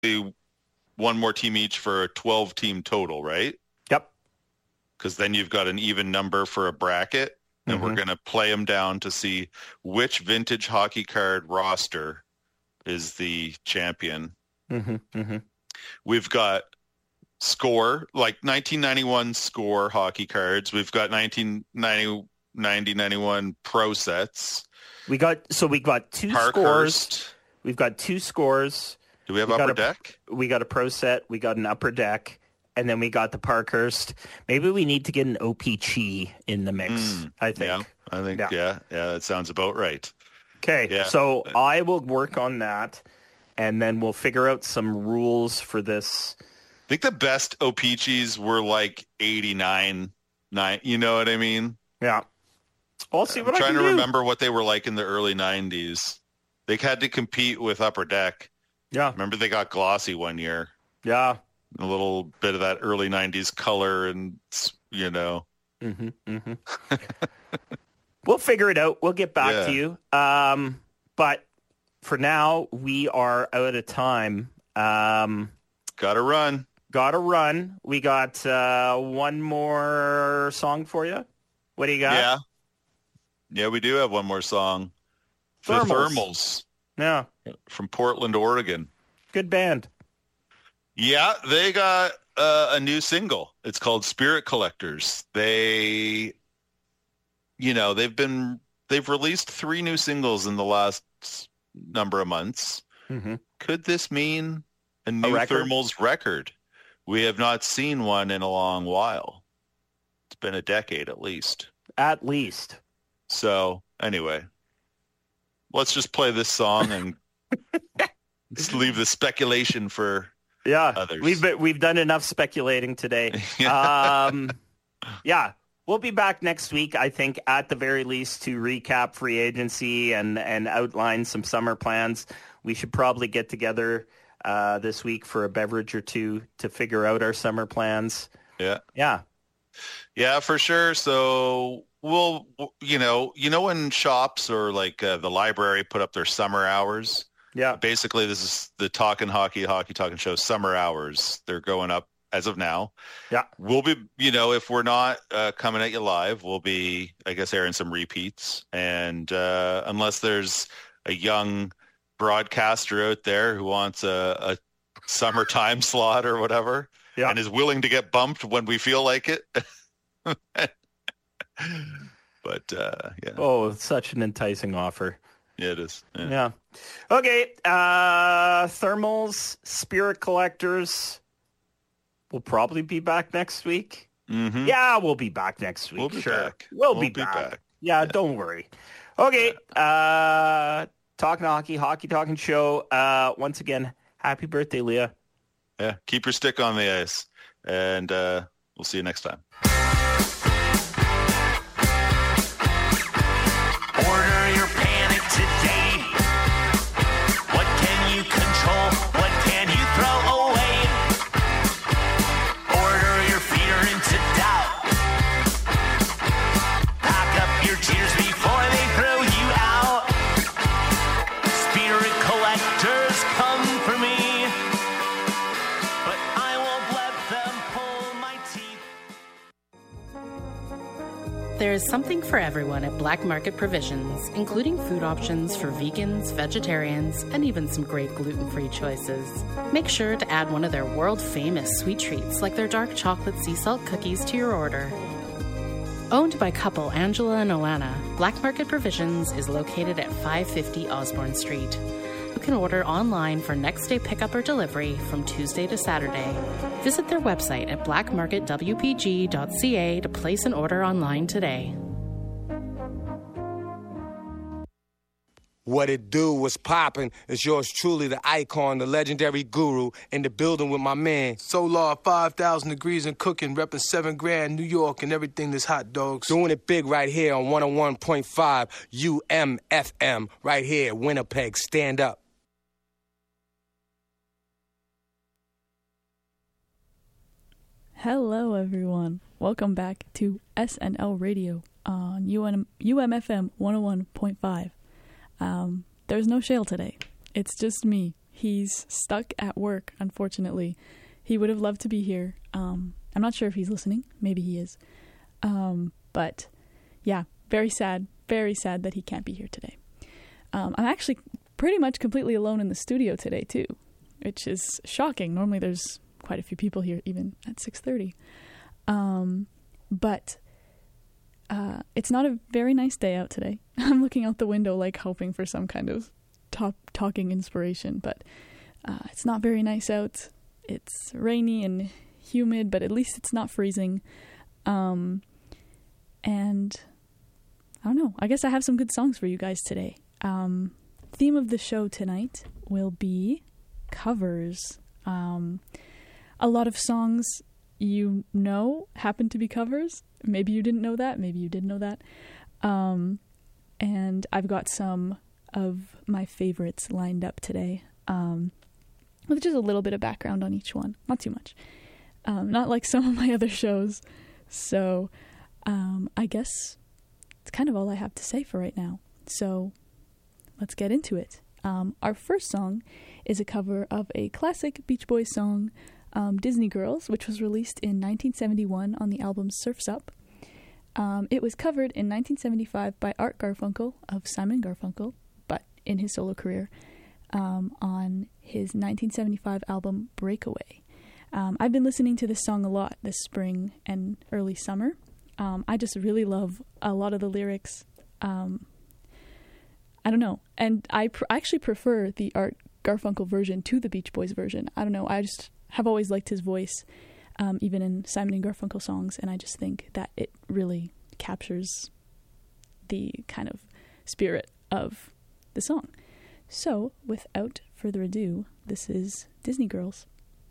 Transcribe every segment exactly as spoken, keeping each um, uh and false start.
one more team each for a twelve-team total, right? Yep. Because then you've got an even number for a bracket, and mm-hmm. we're going to play them down to see which vintage hockey card roster is the champion. Mm-hmm. Mm-hmm. We've got score, like nineteen ninety-one score hockey cards. We've got nineteen ninety, ninety, ninety-one pro sets. We got so we got two Parkhurst. scores. We've got two scores. Do we have we upper a, deck? We got a pro set. We got an upper deck, and then we got the Parkhurst. Maybe we need to get an O P Chi in the mix. Mm, I think. Yeah, I think. Yeah, yeah, yeah, that sounds about right. Okay, yeah. so I will work on that, and then we'll figure out some rules for this. I think the best O P Chis were like eighty-nine, nine. You know what I mean? Yeah. I'll see what I'm I trying can to do. remember what they were like in the early nineties. They had to compete with Upper Deck. Yeah. Remember they got glossy one year. Yeah. A little bit of that early nineties color and, you know. Mm-hmm, mm-hmm. We'll figure it out. We'll get back yeah. to you. Um, but for now, we are out of time. Um, gotta run. Gotta run. We got uh, one more song for you. What do you got? Yeah. Yeah, we do have one more song. Thermals. The Thermals. Yeah. From Portland, Oregon. Good band. Yeah, they got uh, a new single. It's called Spirit Collectors. They, you know, they've been, they've released three new singles in the last number of months. Mm-hmm. Could this mean a new a record? Thermals record? We have not seen one in a long while. It's been a decade at least. At least. So, anyway, let's just play this song and just leave the speculation for yeah, others. We've been, we've done enough speculating today. um, yeah, we'll be back next week, I think, at the very least, to recap free agency and, and outline some summer plans. We should probably get together uh, this week for a beverage or two to figure out our summer plans. Yeah. Yeah. Yeah, for sure. So we'll, you know, you know, when shops or like uh, the library put up their summer hours. Yeah. Basically, this is the Talkin' Hockey, Hockey Talkin' Show summer hours. They're going up as of now. Yeah. We'll be, you know, if we're not uh, coming at you live, we'll be, I guess, airing some repeats. And uh, unless there's a young broadcaster out there who wants a, a summer time slot or whatever, yeah. and is willing to get bumped when we feel like it. But uh, yeah. Oh, it's such an enticing offer. Yeah, it is. Yeah. yeah. Okay. Uh, Thermals, Spirit Collectors. We'll probably be back next week. Mm-hmm. Yeah, we'll be back next week. We'll be sure. back. We'll, we'll be, be back. back. Yeah, yeah, don't worry. Okay. Uh, Talking Hockey, Hockey Talking Show. Uh, once again, happy birthday, Leah. Yeah. Keep your stick on the ice. And uh, we'll see you next time. Order your panic today. What can you control? What can you throw away? Order your fear into doubt. Pack up your tears before they throw you out. Spirit collectors come for me, but I won't let them pull my teeth. There is something for everyone at Black Market Provisions, including food options for vegans, vegetarians, and even some great gluten-free choices. Make sure to add one of their world-famous sweet treats like their dark chocolate sea salt cookies to your order. Owned by couple Angela and Alana, Black Market Provisions is located at five fifty Osborne Street. You can order online for next-day pickup or delivery from Tuesday to Saturday. Visit their website at black market w p g dot c a to place an order online today. What it do, what's poppin', is yours truly, the icon, the legendary guru, in the building with my man. Solar, five thousand degrees and cooking, reppin' seven grand, New York, and everything that's hot dogs. Doing it big right here on one oh one point five U M F M, right here, Winnipeg, stand up. Hello, everyone. Welcome back to S N L Radio on U M, U M F M one oh one point five. Um, there's no Shale today. It's just me He's stuck at work, unfortunately. He would have loved to be here. Um, I'm not sure if he's listening. Maybe he is. Um, but yeah, very sad, very sad that he can't be here today. Um, I'm actually pretty much completely alone in the studio today too, which is shocking. Normally there's quite a few people here even at six thirty. Um, but uh, it's not a very nice day out today. I'm looking out the window like hoping for some kind of top talking inspiration, but uh, it's not very nice out. It's rainy and humid, but at least it's not freezing. Um, and I don't know. I guess I have some good songs for you guys today. Um, theme of the show tonight will be covers. Um, a lot of songs you know happen to be covers. Maybe you didn't know that. Maybe you did know that. Um, and I've got some of my favorites lined up today, um, with just a little bit of background on each one. Not too much. Um, not like some of my other shows. So um, I guess it's kind of all I have to say for right now. So let's get into it. Um, our first song is a cover of a classic Beach Boys song, um, Disney Girls, which was released in nineteen seventy-one on the album Surf's Up. Um, it was covered in nineteen seventy-five by Art Garfunkel of Simon Garfunkel, but in his solo career, um, on his nineteen seventy-five album Breakaway. Um, I've been listening to this song a lot this spring and early summer. Um, I just really love a lot of the lyrics. Um, I don't know. And I pr- actually prefer the Art Garfunkel version to the Beach Boys version. I don't know. I just have always liked his voice, um, even in Simon and Garfunkel songs. And I just think that it really captures the kind of spirit of the song. So without further ado, this is Disney Girls.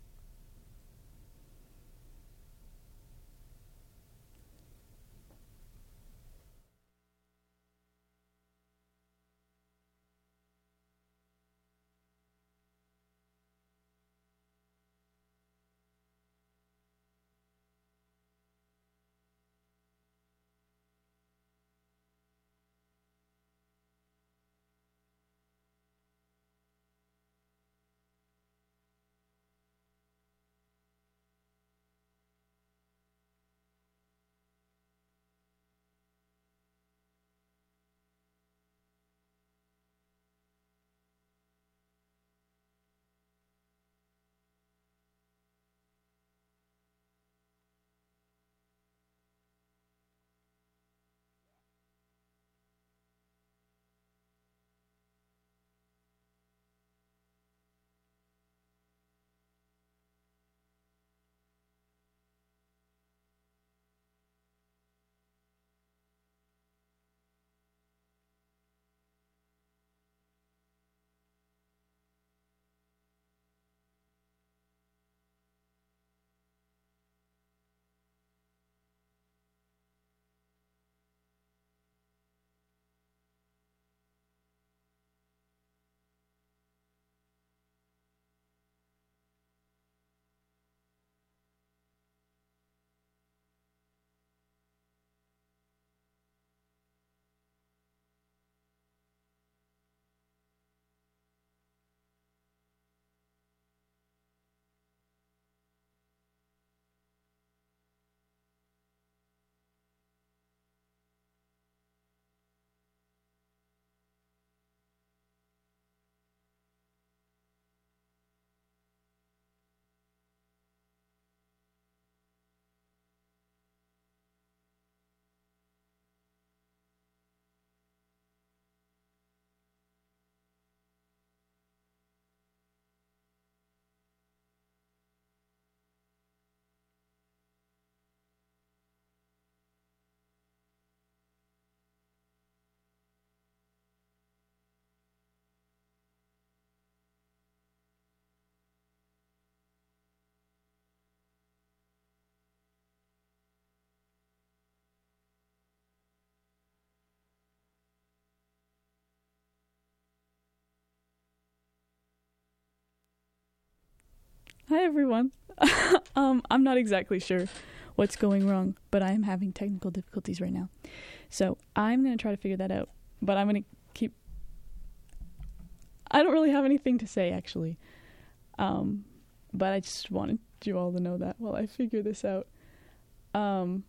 Hi, everyone. um, I'm not exactly sure what's going wrong, but I am having technical difficulties right now. So I'm going to try to figure that out, but I'm going to keep... I don't really have anything to say, actually. Um, but I just wanted you all to know that while I figure this out. Um,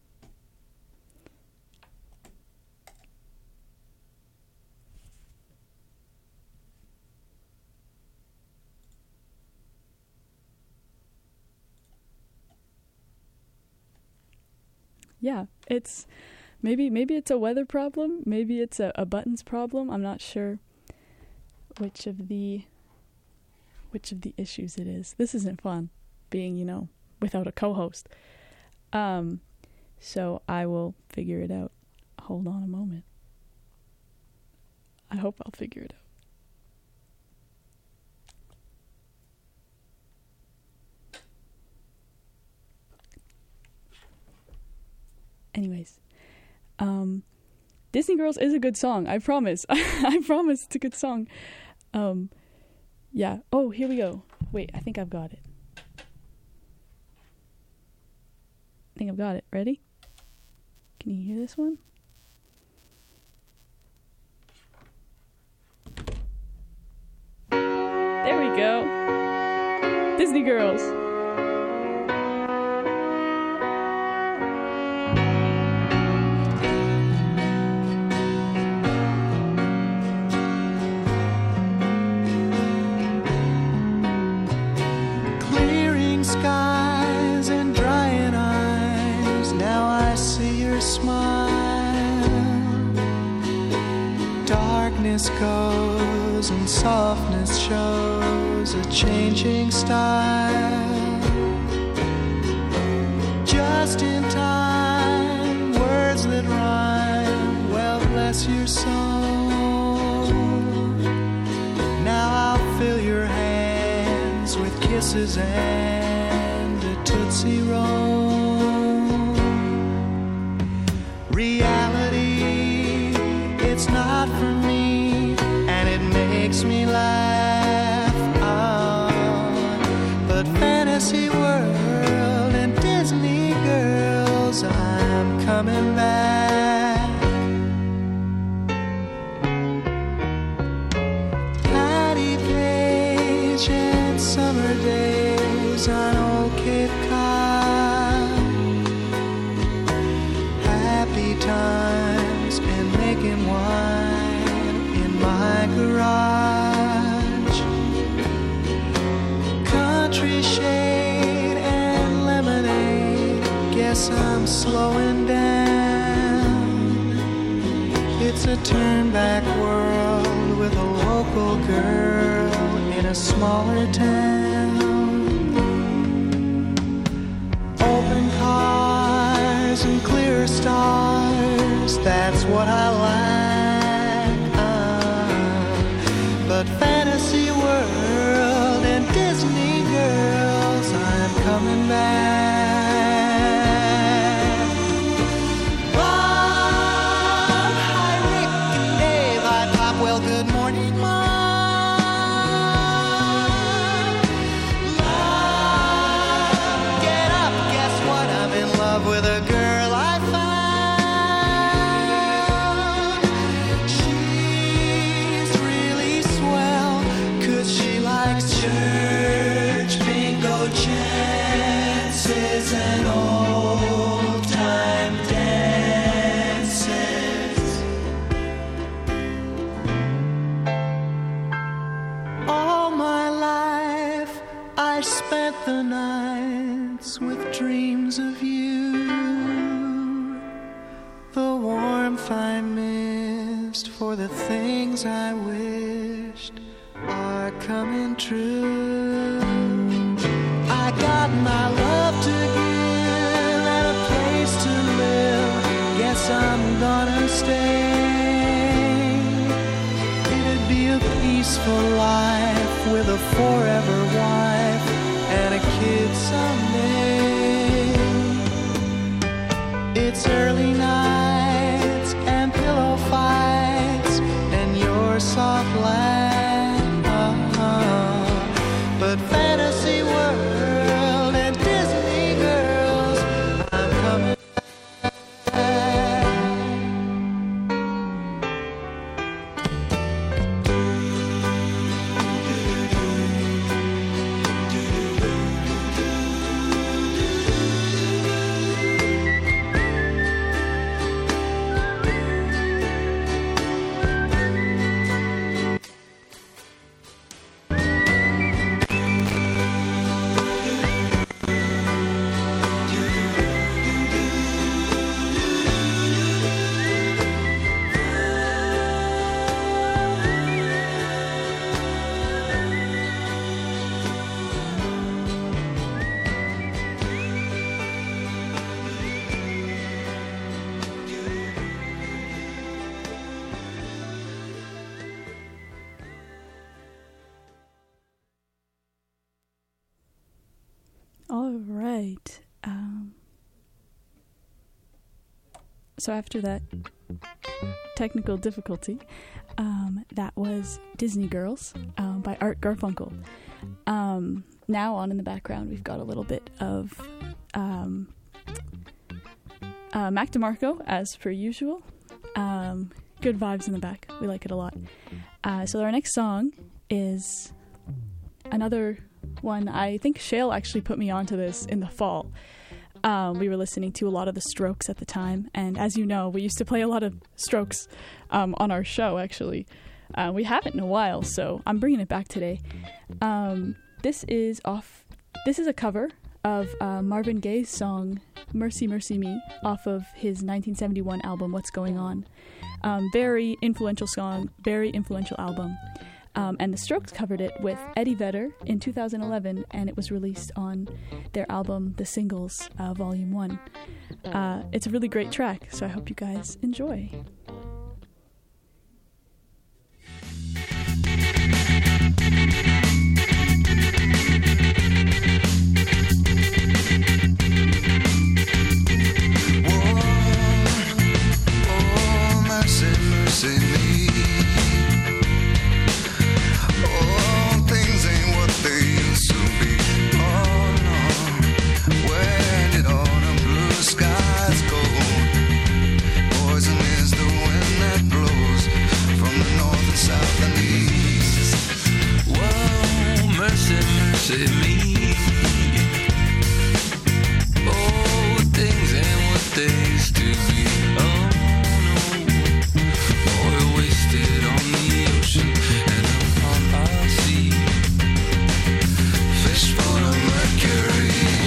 yeah, it's maybe maybe it's a weather problem, maybe it's a, a buttons problem. I'm not sure which of the which of the issues it is. This isn't fun, being, you know, without a co-host. Um, so I will figure it out. Hold on a moment. I hope I'll figure it out. Anyways, um, Disney Girls is a good song. I promise. I promise it's a good song. Um, yeah. Oh, here we go. Wait, I think I've got it. I think I've got it. Ready? Can you hear this one? There we go. Disney Girls. Skies and drying eyes, now I see your smile. Darkness goes and softness shows a changing style. Just in time, words that rhyme, well bless your soul. Now I'll fill your hands with kisses and Tootsie Roll. Reality, it's not for me, and it makes me laugh. Oh, but fantasy world and Disney girls, I'm coming back. Patty Page and summer days on Old Cape Cod. Happy times and making wine in my garage. Country shade and lemonade, guess I'm slowing down. It's a turn-back world with a local girl in a smaller town. Open cars and clear stars, that's what I like. Uh, but fantasy world and Disney girls, I'm coming back. Bob, hi Rick and Dave, hi Pop, well good morning Mom. With a girl I found, she's really swell, 'cause she likes church, bingo chances, and old time dances. All my life I spent the nights with dreams of you. The warmth I missed for the things I wished are coming true. I got my love to give and a place to live. Guess I'm gonna stay. It'd be a peaceful life with a forever wife and a kid someday. It's early nights and pillow fights and your soft laugh. Uh-huh. But fantasy world and Disney girls, I'm coming back. so after that technical difficulty, um, that was Disney Girls um, by Art Garfunkel. Um, now on in the background, we've got a little bit of um, uh, Mac DeMarco, as per usual. Um, good vibes in the back. We like it a lot. Uh, so our next song is another one. I think Shale actually put me onto this in the fall. Um, we were listening to a lot of the Strokes at the time, and as you know, we used to play a lot of Strokes um, on our show, actually. Uh, we haven't in a while, so I'm bringing it back today. Um, this is off. This is a cover of uh, Marvin Gaye's song "Mercy, Mercy Me" off of his nineteen seventy-one album "What's Going On." Um, very influential song, very influential album. Um, and the Strokes covered it with Eddie Vedder in two thousand eleven, and it was released on their album The Singles, uh, Volume one. Uh, it's a really great track, so I hope you guys enjoy. Oh, mercy, mercy me. Oh, things ain't what they used to be. Oh no, where did all the blue skies go? Poison is the wind that blows from the north and south and east. Whoa, mercy, mercy me. Oh, things ain't what they used to be. Oh no, oil wasted on the ocean and upon our sea. Fish full of mercury.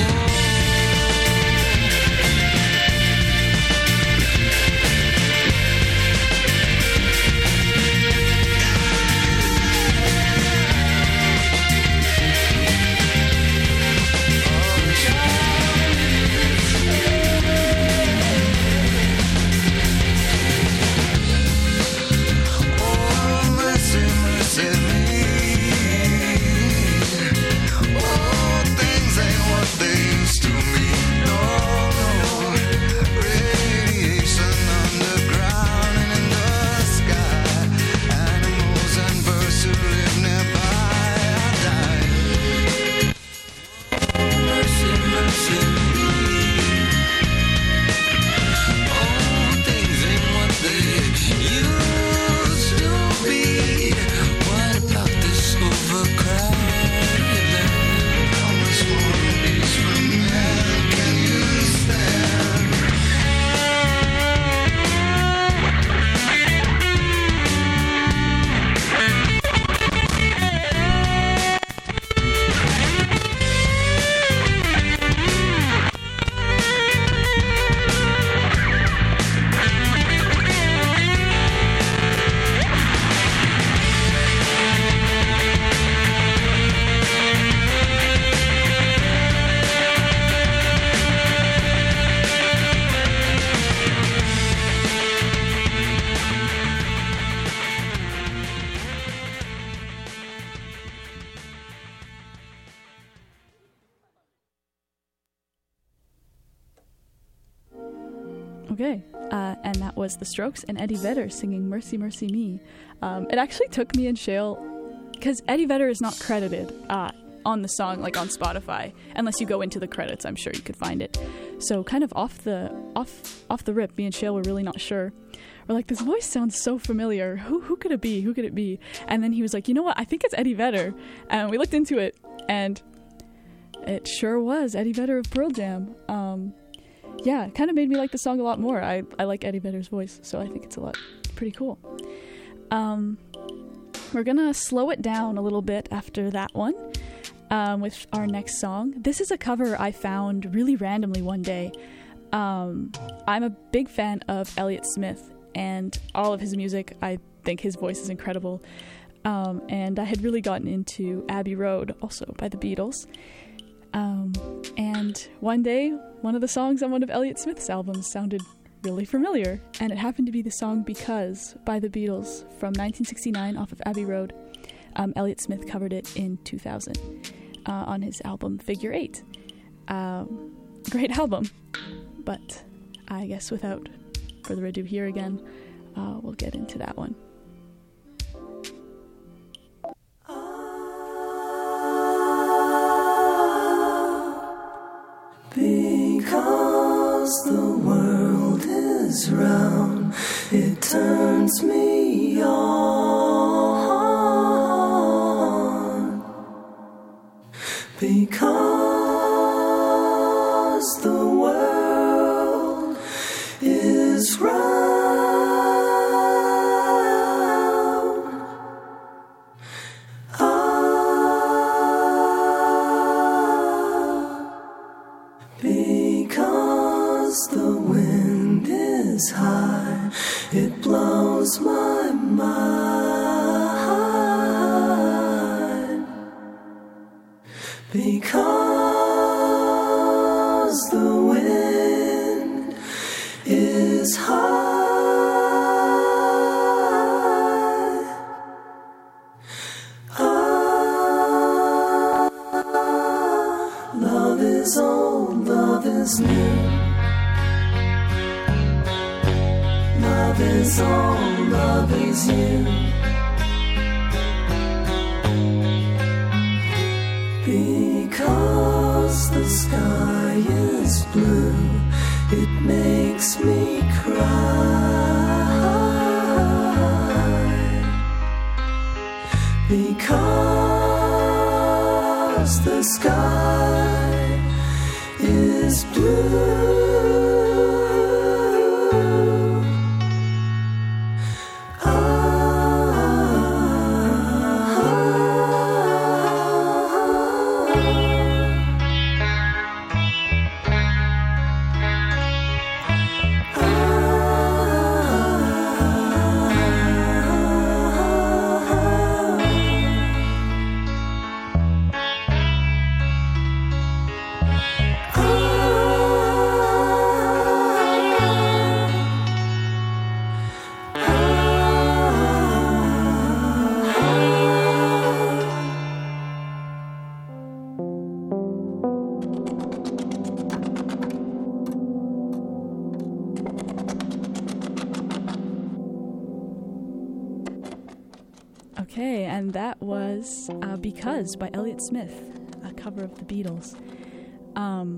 Oh, mercy, mercy me. Oh, things ain't what they used to be. No, no. Radiation underground and in the sky. Animals and birds who live nearby are dying. Mercy, mercy me. Oh, things ain't what they used to be. What about this overcrowded land? How much more peace from man can you stand? Okay, uh, and that was The Strokes and Eddie Vedder singing Mercy, Mercy Me. Um, it actually took me and Shale, because Eddie Vedder is not credited uh, on the song, like on Spotify, unless you go into the credits. I'm sure you could find it. So kind of off the off off the rip, me and Shale were really not sure. We're like, this voice sounds so familiar. Who who could it be? Who could it be? And then he was like, you know what? I think it's Eddie Vedder. And we looked into it, and it sure was Eddie Vedder of Pearl Jam. Um, yeah, it kind of made me like the song a lot more. I, I like Eddie Vedder's voice, so I think it's a lot pretty cool. Um, we're gonna slow it down a little bit after that one um, with our next song. This is a cover I found really randomly one day. Um, I'm a big fan of Elliott Smith and all of his music. I think his voice is incredible. Um, and I had really gotten into Abbey Road, also by the Beatles. Um, and one day, one of the songs on one of Elliott Smith's albums sounded really familiar, and it happened to be the song Because by the Beatles from nineteen sixty-nine off of Abbey Road. Um, Elliott Smith covered it in two thousand uh, on his album Figure Eight. Um, great album, but I guess without further ado, Here Again. Uh, we'll get into that one. Because the world is round, it turns me on. Because the world is round, ah, because the wind is high, it blows my mind. Because the wind is high, ah, love is old, love is new. Love is all, love is you. Because the sky is blue, it makes me cry. Because the sky is blue, Okay, and that was uh, Because by Elliott Smith, a cover of the Beatles. Um,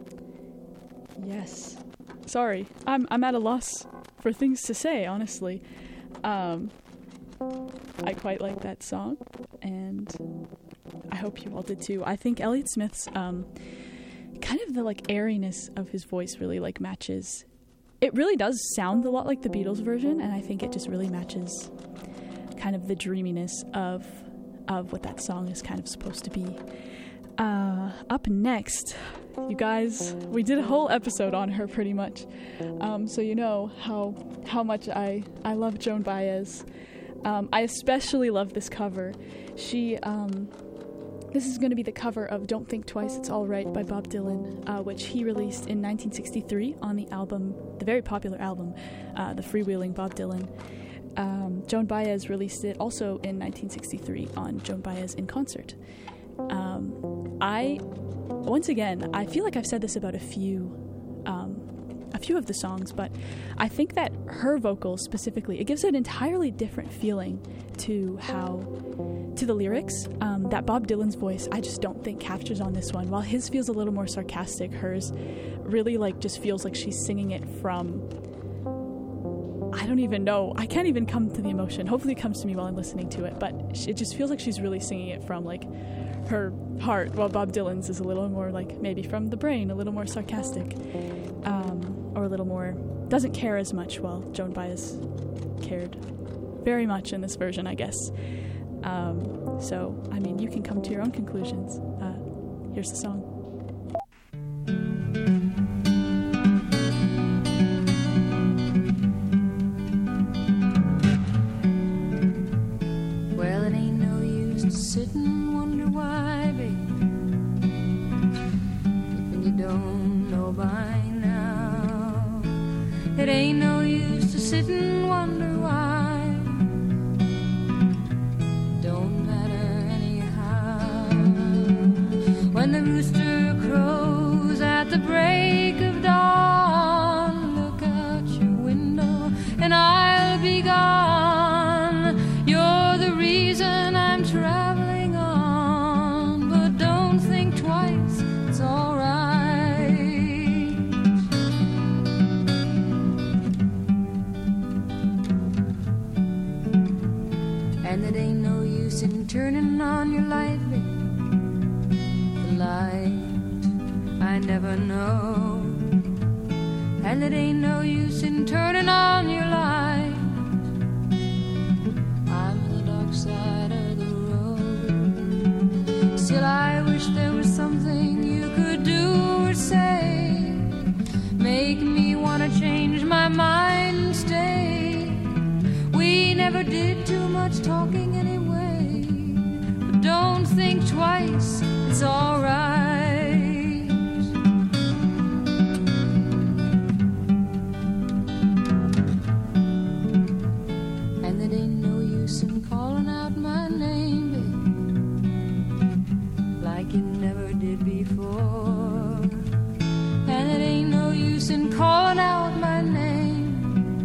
yes. Sorry, I'm I'm at a loss for things to say, honestly. Um, I quite like that song, and I hope you all did too. I think Elliott Smith's um, kind of the like airiness of his voice really like matches. It really does sound a lot like the Beatles version, and I think it just really matches kind of the dreaminess of of what that song is kind of supposed to be. Uh, up next, you guys, we did a whole episode on her pretty much, um, so you know how how much I, I love Joan Baez. Um, I especially love this cover. She, um, this is going to be the cover of Don't Think Twice, It's All Right by Bob Dylan, uh, which he released in nineteen sixty-three on the album, the very popular album, uh, The Freewheeling Bob Dylan. Um, Joan Baez released it also in nineteen sixty-three on Joan Baez in Concert. Um, I, once again, I feel like I've said this about a few, um, a few of the songs, but I think that her vocals specifically, it gives an entirely different feeling to how, to the lyrics, um, that Bob Dylan's voice, I just don't think captures on this one. While his feels a little more sarcastic, hers really like just feels like she's singing it from, I don't even know. I can't even come to the emotion. Hopefully it comes to me while I'm listening to it, but it just feels like she's really singing it from like her heart, while Bob Dylan's is a little more like maybe from the brain, a little more sarcastic, um, or a little more doesn't care as much, while Joan Baez cared very much in this version, I guess. Um, so, I mean, you can come to your own conclusions. Uh, here's the song. Sit and wonder why, babe, when you don't know by now. It ain't no use to sit and wonder why. Don't matter anyhow. When the rooster crows at the break of dawn, look out your window. I never know. And it ain't no use in turning on your light. I'm on the dark side of the road. Still I wish there was something you could do or say, make me wanna change my mind and stay. We never did too much talking anyway, but don't think twice, it's alright. And it ain't no use in calling out my name, babe, like you never did before. And it ain't no use in calling out my name,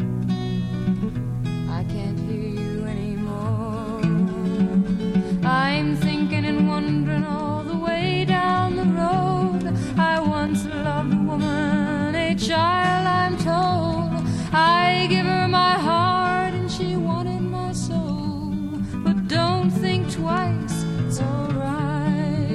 I can't hear you anymore. I'm thinking and wondering all the way down the road. I once loved a woman, a child I'm told. I give her my heart and she wanted my soul. But don't think twice, it's alright.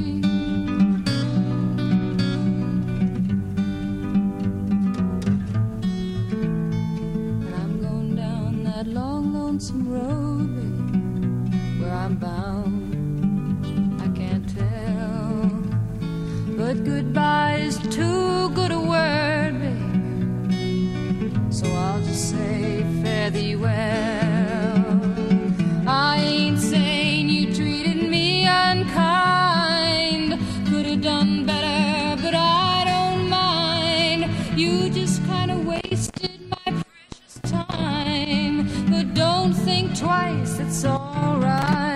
And I'm going down that long lonesome road, babe, where I'm bound, I can't tell. But goodbye is too good a word, babe, so I'll just say fare thee well. I ain't saying you treated me unkind, could have done better, but I don't mind. You just kind of wasted my precious time, but don't think twice, it's alright.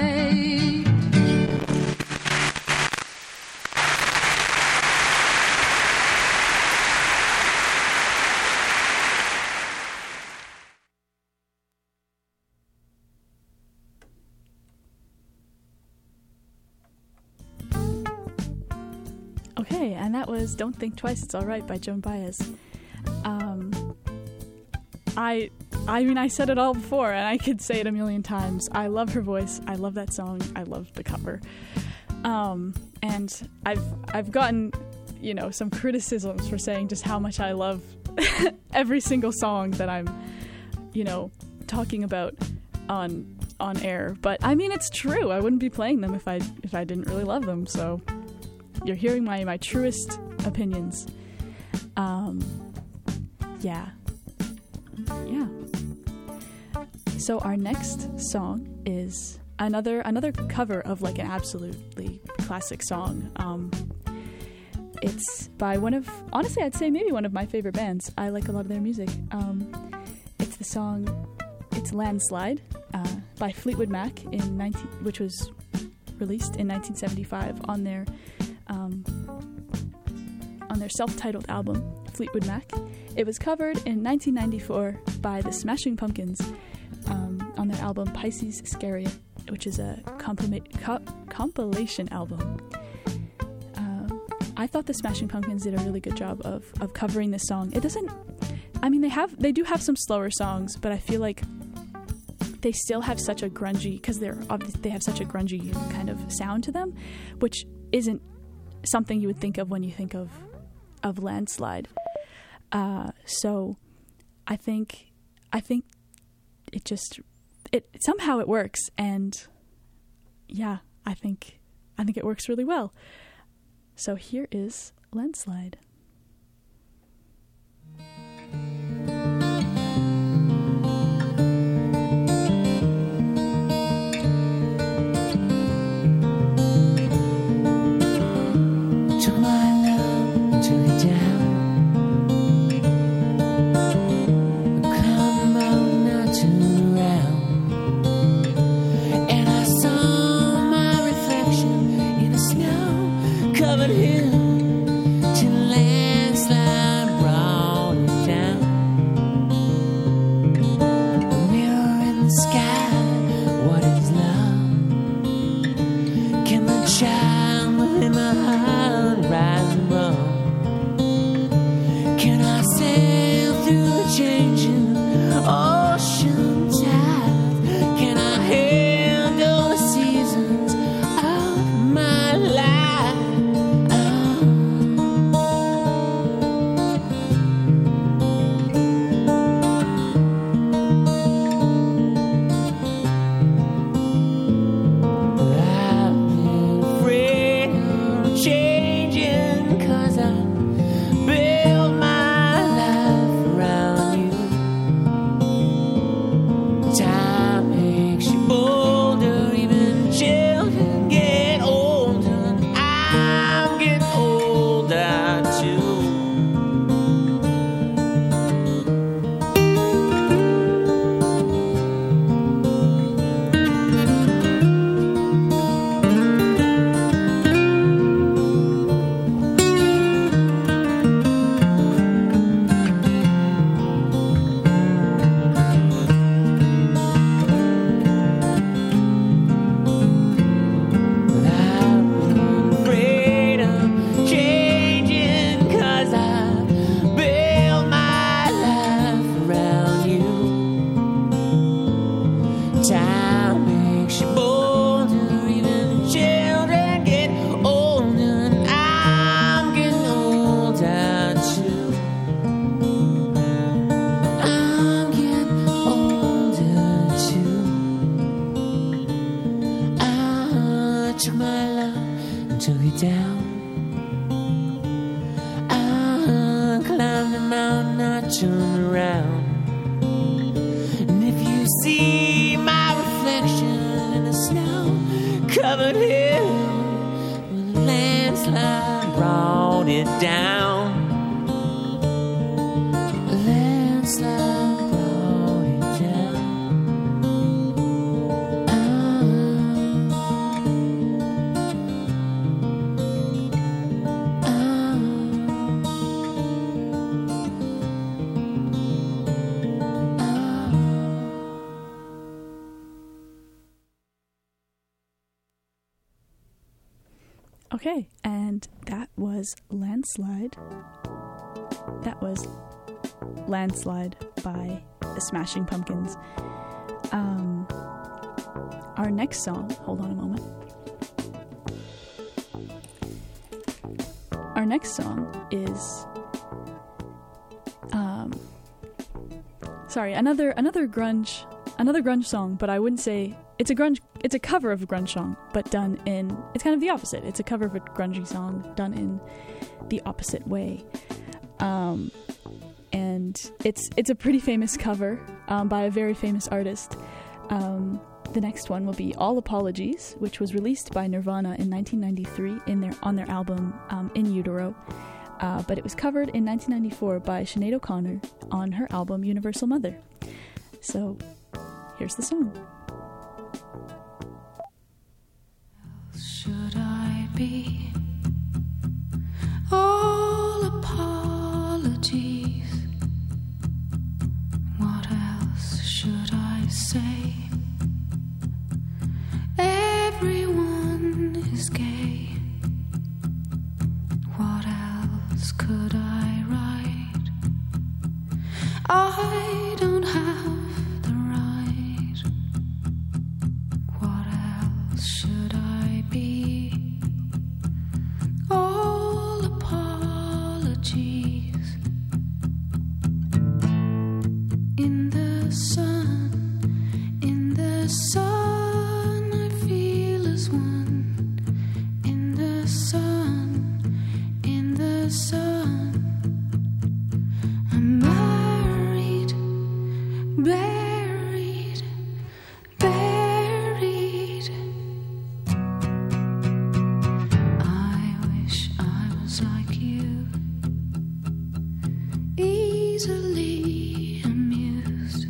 Okay, and that was Don't Think Twice, It's Alright by Joan Baez. Um, I I mean, I said it all before, and I could say it a million times. I love her voice. I love that song. I love the cover. Um, and I've I've gotten, you know, some criticisms for saying just how much I love every single song that I'm, you know, talking about on on air. But I mean, it's true. I wouldn't be playing them if I if I didn't really love them. So you're hearing my my truest opinions. Um, yeah. Yeah. So our next song is another another cover of like an absolutely classic song. Um, it's by one of, honestly, I'd say maybe one of my favorite bands. I like a lot of their music. Um, it's the song, it's Landslide uh, by Fleetwood Mac, in nineteen, which was released in nineteen seventy-five on their um, on their self-titled album, Fleetwood Mac. It was covered in nineteen ninety-four by the Smashing Pumpkins um, on their album Pisces Iscariot, which is a compila- co- compilation album. Uh, I thought the Smashing Pumpkins did a really good job of, of covering this song. It doesn't, I mean, they have they do have some slower songs, but I feel like they still have such a grungy, because they're they have such a grungy kind of sound to them, which isn't something you would think of when you think of of Landslide. Uh, so I think I think it just it somehow it works, and yeah, I think I think it works really well. So here is Landslide. Took my love to lay down. Come on now, turn around. And I saw my reflection in the snow covered hill till landslide brought it down. A mirror in the sky, what is love? Can the child within my heart rise and roll? turn around. And if you see my reflection in the snow-covered hill, well, a landslide brought it down. A landslide brought it down. Okay, and that was Landslide. That was Landslide by the Smashing Pumpkins. Um, our next song, hold on a moment. Our next song is, um, sorry, another another grunge, another grunge song, but I wouldn't say it's a grunge. It's a cover of a grunge song, but done in, it's kind of the opposite. It's a cover of a grungy song done in the opposite way. Um, and it's it's a pretty famous cover um, by a very famous artist. Um, the next one will be All Apologies, which was released by Nirvana in nineteen ninety-three in their on their album um, In Utero. Uh, but it was covered in nineteen ninety-four by Sinead O'Connor on her album Universal Mother. So here's the song. Should I be all apologies? What else should I say? Everyone is gay. What else could I write? I don't have the right. What else should I be? All apologies. In the sun, in the sun, I feel as one. In the sun, in the sun, I'm married, buried, buried. I wish I was like you, easily amused.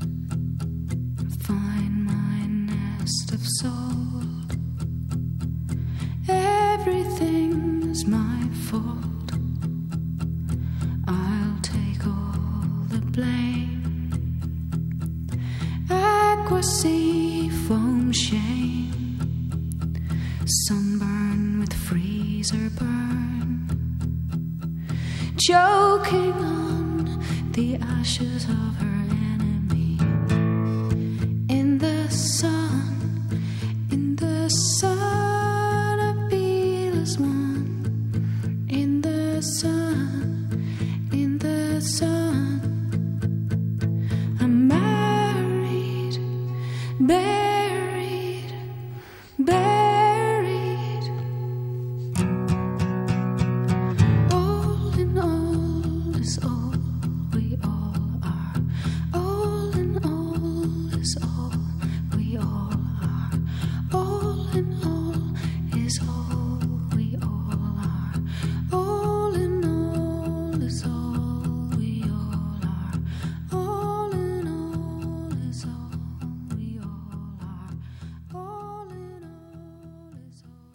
Find my nest of soul. Everything's my fault. I'll take all the blame. Aquasea foam shame. Sunburn with freezer burn. Choking on the ashes of her enemy. In the sun, in the sun, I feel as one. In the sun, in the sun, I'm married, buried, buried. All in all is all we all are. All in all is all we all are. All in all is all we all are. All in all is all we all are. All in all is all we all are. All in all is all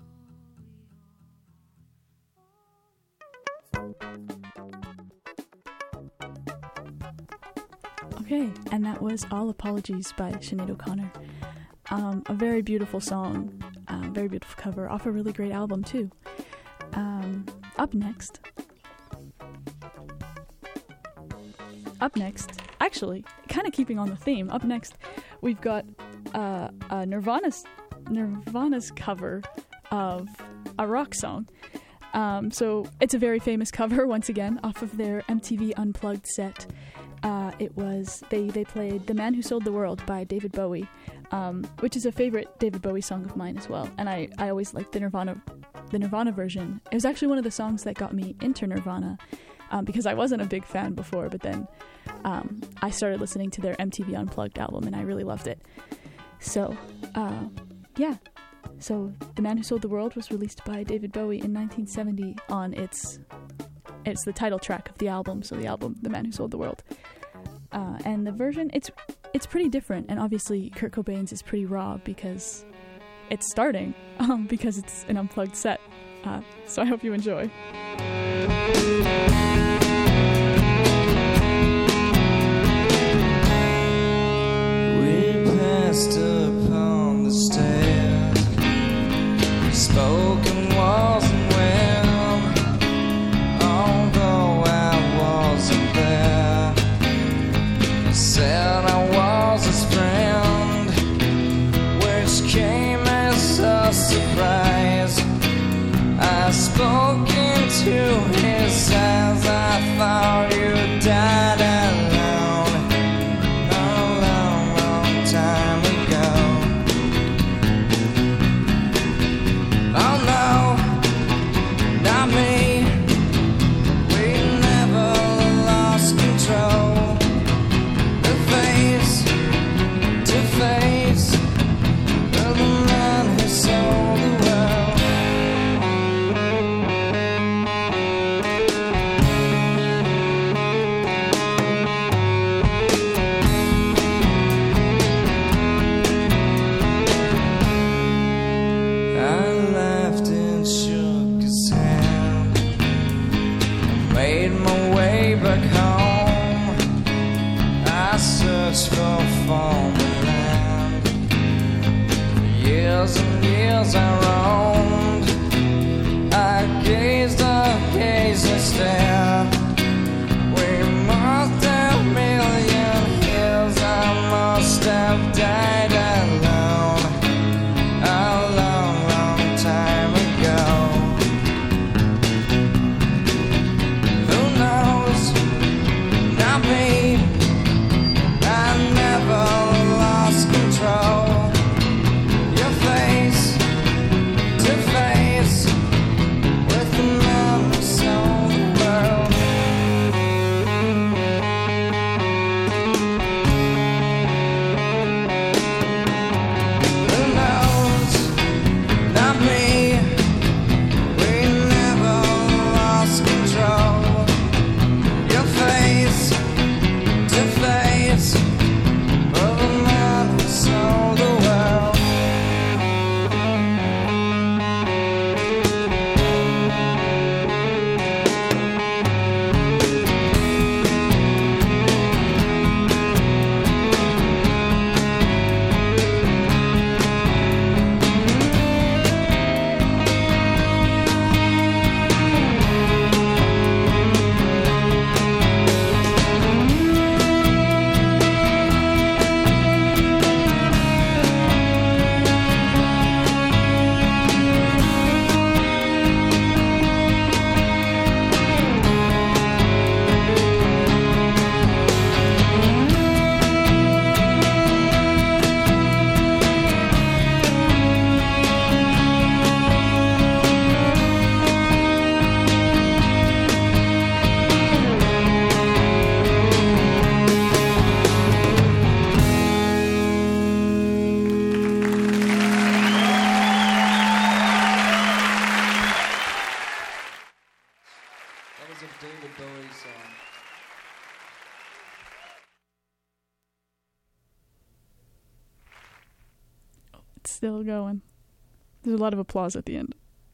Okay, and that was All Apologies by Sinead O'Connor. Um, a very beautiful song, uh, very beautiful cover, off a really great album too. Um, up next, up next, actually, kind of keeping on the theme, up next, we've got uh, uh, Nirvana's, Nirvana's cover of a rock song. Um, so it's a very famous cover, once again, off of their M T V Unplugged set. Uh, it was, they, they played The Man Who Sold the World by David Bowie, um, which is a favorite David Bowie song of mine as well. And I, I always liked the Nirvana, the Nirvana version. It was actually one of the songs that got me into Nirvana. um, because I wasn't a big fan before, but then um, I started listening to their M T V Unplugged album, and I really loved it. So, uh, yeah. So, The Man Who Sold the World was released by David Bowie in nineteen seventy on its, it's the title track of the album, so the album, The Man Who Sold the World. Uh, and the version, it's it's pretty different, and obviously Kurt Cobain's is pretty raw because it's starting, um, because it's an unplugged set. Uh, so I hope you enjoy. We passed upon the stairs, spoken wasn't well, although I wasn't there. He said I was his friend, which came as a surprise. I spoke into his eyes, I thought you died alone a long, long time ago. Oh no, not me, we never lost control. The face to face of the man who sold the world. Back home, I searched for foreign land. For years and years I roamed, I gazed, I gazed and stared. We must have a million years, I must have died alone a long, long time ago. Me, I never lost control. Your face to face with the man who sold the world. Who knows? Not me. We never lost control. Your face to face of a man who sold the world. That was a David Bowie song. It's still going. There's a lot of applause at the end.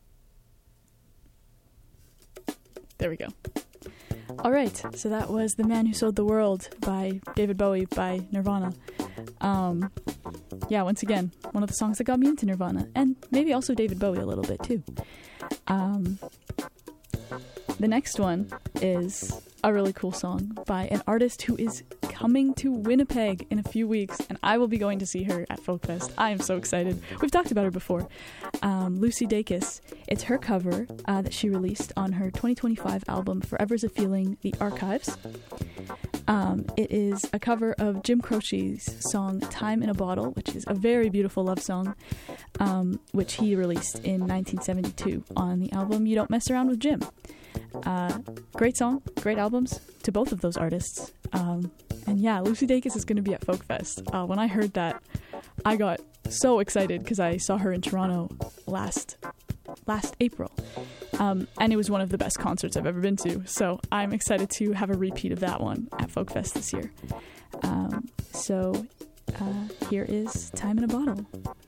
There we go. All right, so that was The Man Who Sold the World by David Bowie by Nirvana. Um, yeah, once again, one of the songs that got me into Nirvana, and maybe also David Bowie a little bit too. Um, the next one is a really cool song by an artist who is coming to Winnipeg in a few weeks, and I will be going to see her at Folkfest. I am so excited. We've talked about her before. Um, Lucy Dacus. It's her cover uh, that she released on her twenty twenty-five album Forever's a Feeling, The Archives. Um, it is a cover of Jim Croce's song Time in a Bottle, which is a very beautiful love song, um, which he released in nineteen seventy-two on the album You Don't Mess Around with Jim. Uh, great song, great albums to both of those artists. Um, and yeah, Lucy Dacus is going to be at Folk Fest. Uh, when I heard that, I got so excited because I saw her in Toronto last last April. Um, and it was one of the best concerts I've ever been to. So I'm excited to have a repeat of that one at Folk Fest this year. Um, so uh, here is Time in a Bottle.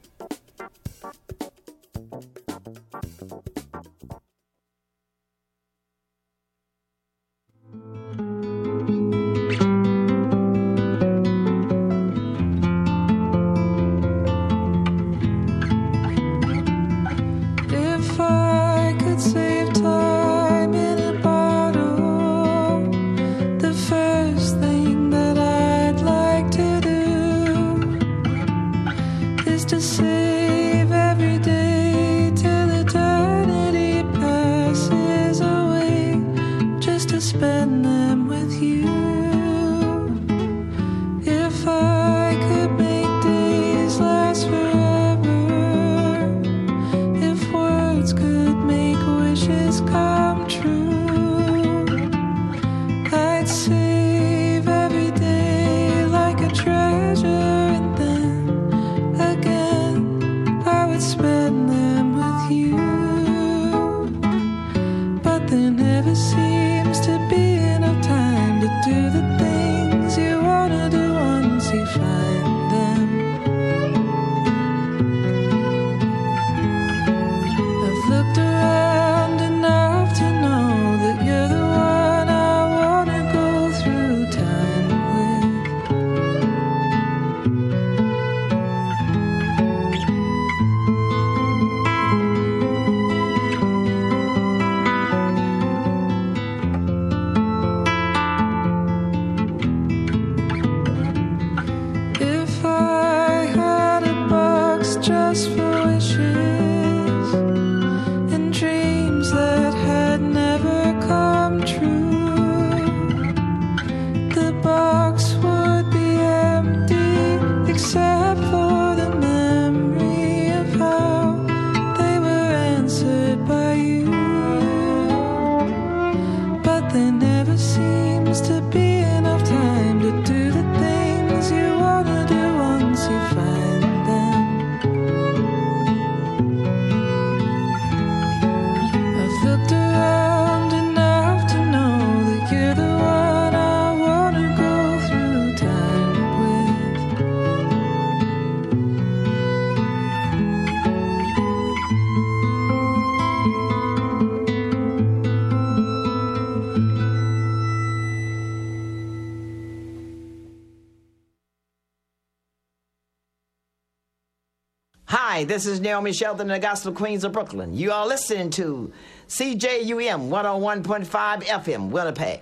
Hi, this is Naomi Shelton, the Gospel Queens of Brooklyn. You are listening to C J U M one oh one point five F M, Winnipeg.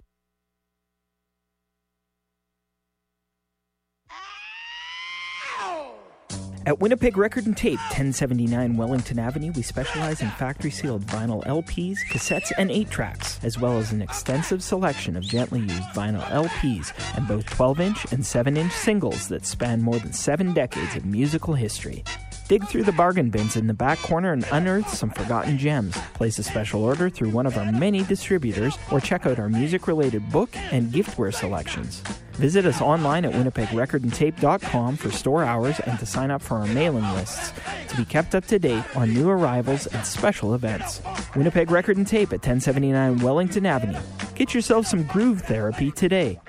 At Winnipeg Record and Tape, ten seventy-nine Wellington Avenue, we specialize in factory-sealed vinyl L Ps, cassettes, and eight tracks, as well as an extensive selection of gently used vinyl L Ps and both twelve-inch and seven-inch singles that span more than seven decades of musical history. Dig through the bargain bins in the back corner and unearth some forgotten gems. Place a special order through one of our many distributors or check out our music-related book and giftware selections. Visit us online at winnipeg record and tape dot com for store hours and to sign up for our mailing lists to be kept up to date on new arrivals and special events. Winnipeg Record and Tape at ten seventy-nine Wellington Avenue. Get yourself some groove therapy today.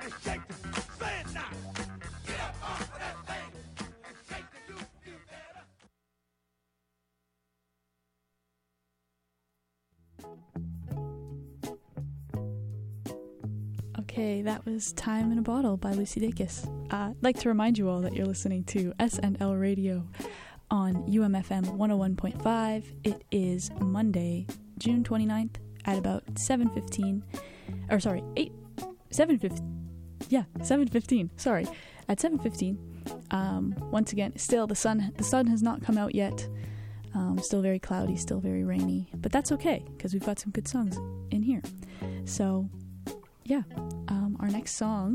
Okay, that was Time in a Bottle by Lucy Dacus. Uh, I'd like to remind you all that you're listening to S N L Radio on U M F M one oh one point five. It is Monday, June twenty-ninth at about seven fifteen. Or sorry, eight, seven fifteen. Yeah, seven fifteen. Sorry, at seven fifteen. Um, once again, still the sun. The sun has not come out yet. Um, still very cloudy, still very rainy, but that's okay because we've got some good songs in here. So. yeah, um, our next song,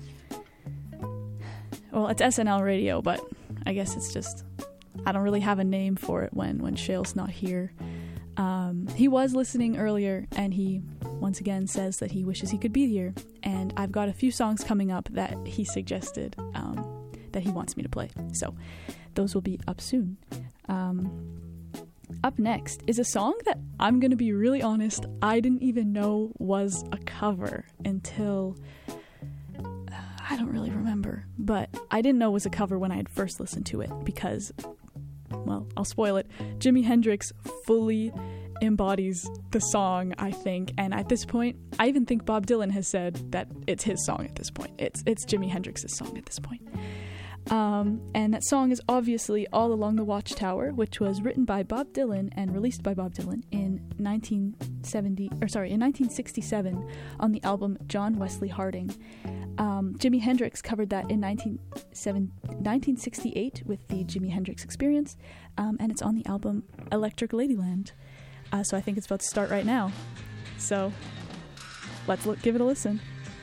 well, it's S N L Radio, but I guess it's just, I don't really have a name for it when, when Shale's not here. Um, he was listening earlier, and he once again says that he wishes he could be here, and I've got a few songs coming up that he suggested um, that he wants me to play, so those will be up soon. Um, up next is a song that, I'm going to be really honest, I didn't even know was a cover until, uh, I don't really remember, but I didn't know it was a cover when I had first listened to it, because, well, I'll spoil it, Jimi Hendrix fully embodies the song, I think, and at this point, I even think Bob Dylan has said that it's his song at this point. It's it's Jimi Hendrix's song at this point. Um, and that song is obviously All Along the Watchtower, which was written by Bob Dylan and released by Bob Dylan in nineteen seventy, or sorry, in nineteen sixty-seven on the album John Wesley Harding. Um, Jimi Hendrix covered that in nineteen sixty-eight with the Jimi Hendrix Experience, um, and it's on the album Electric Ladyland. Uh, so I think it's about to start right now. So let's look, give it a listen.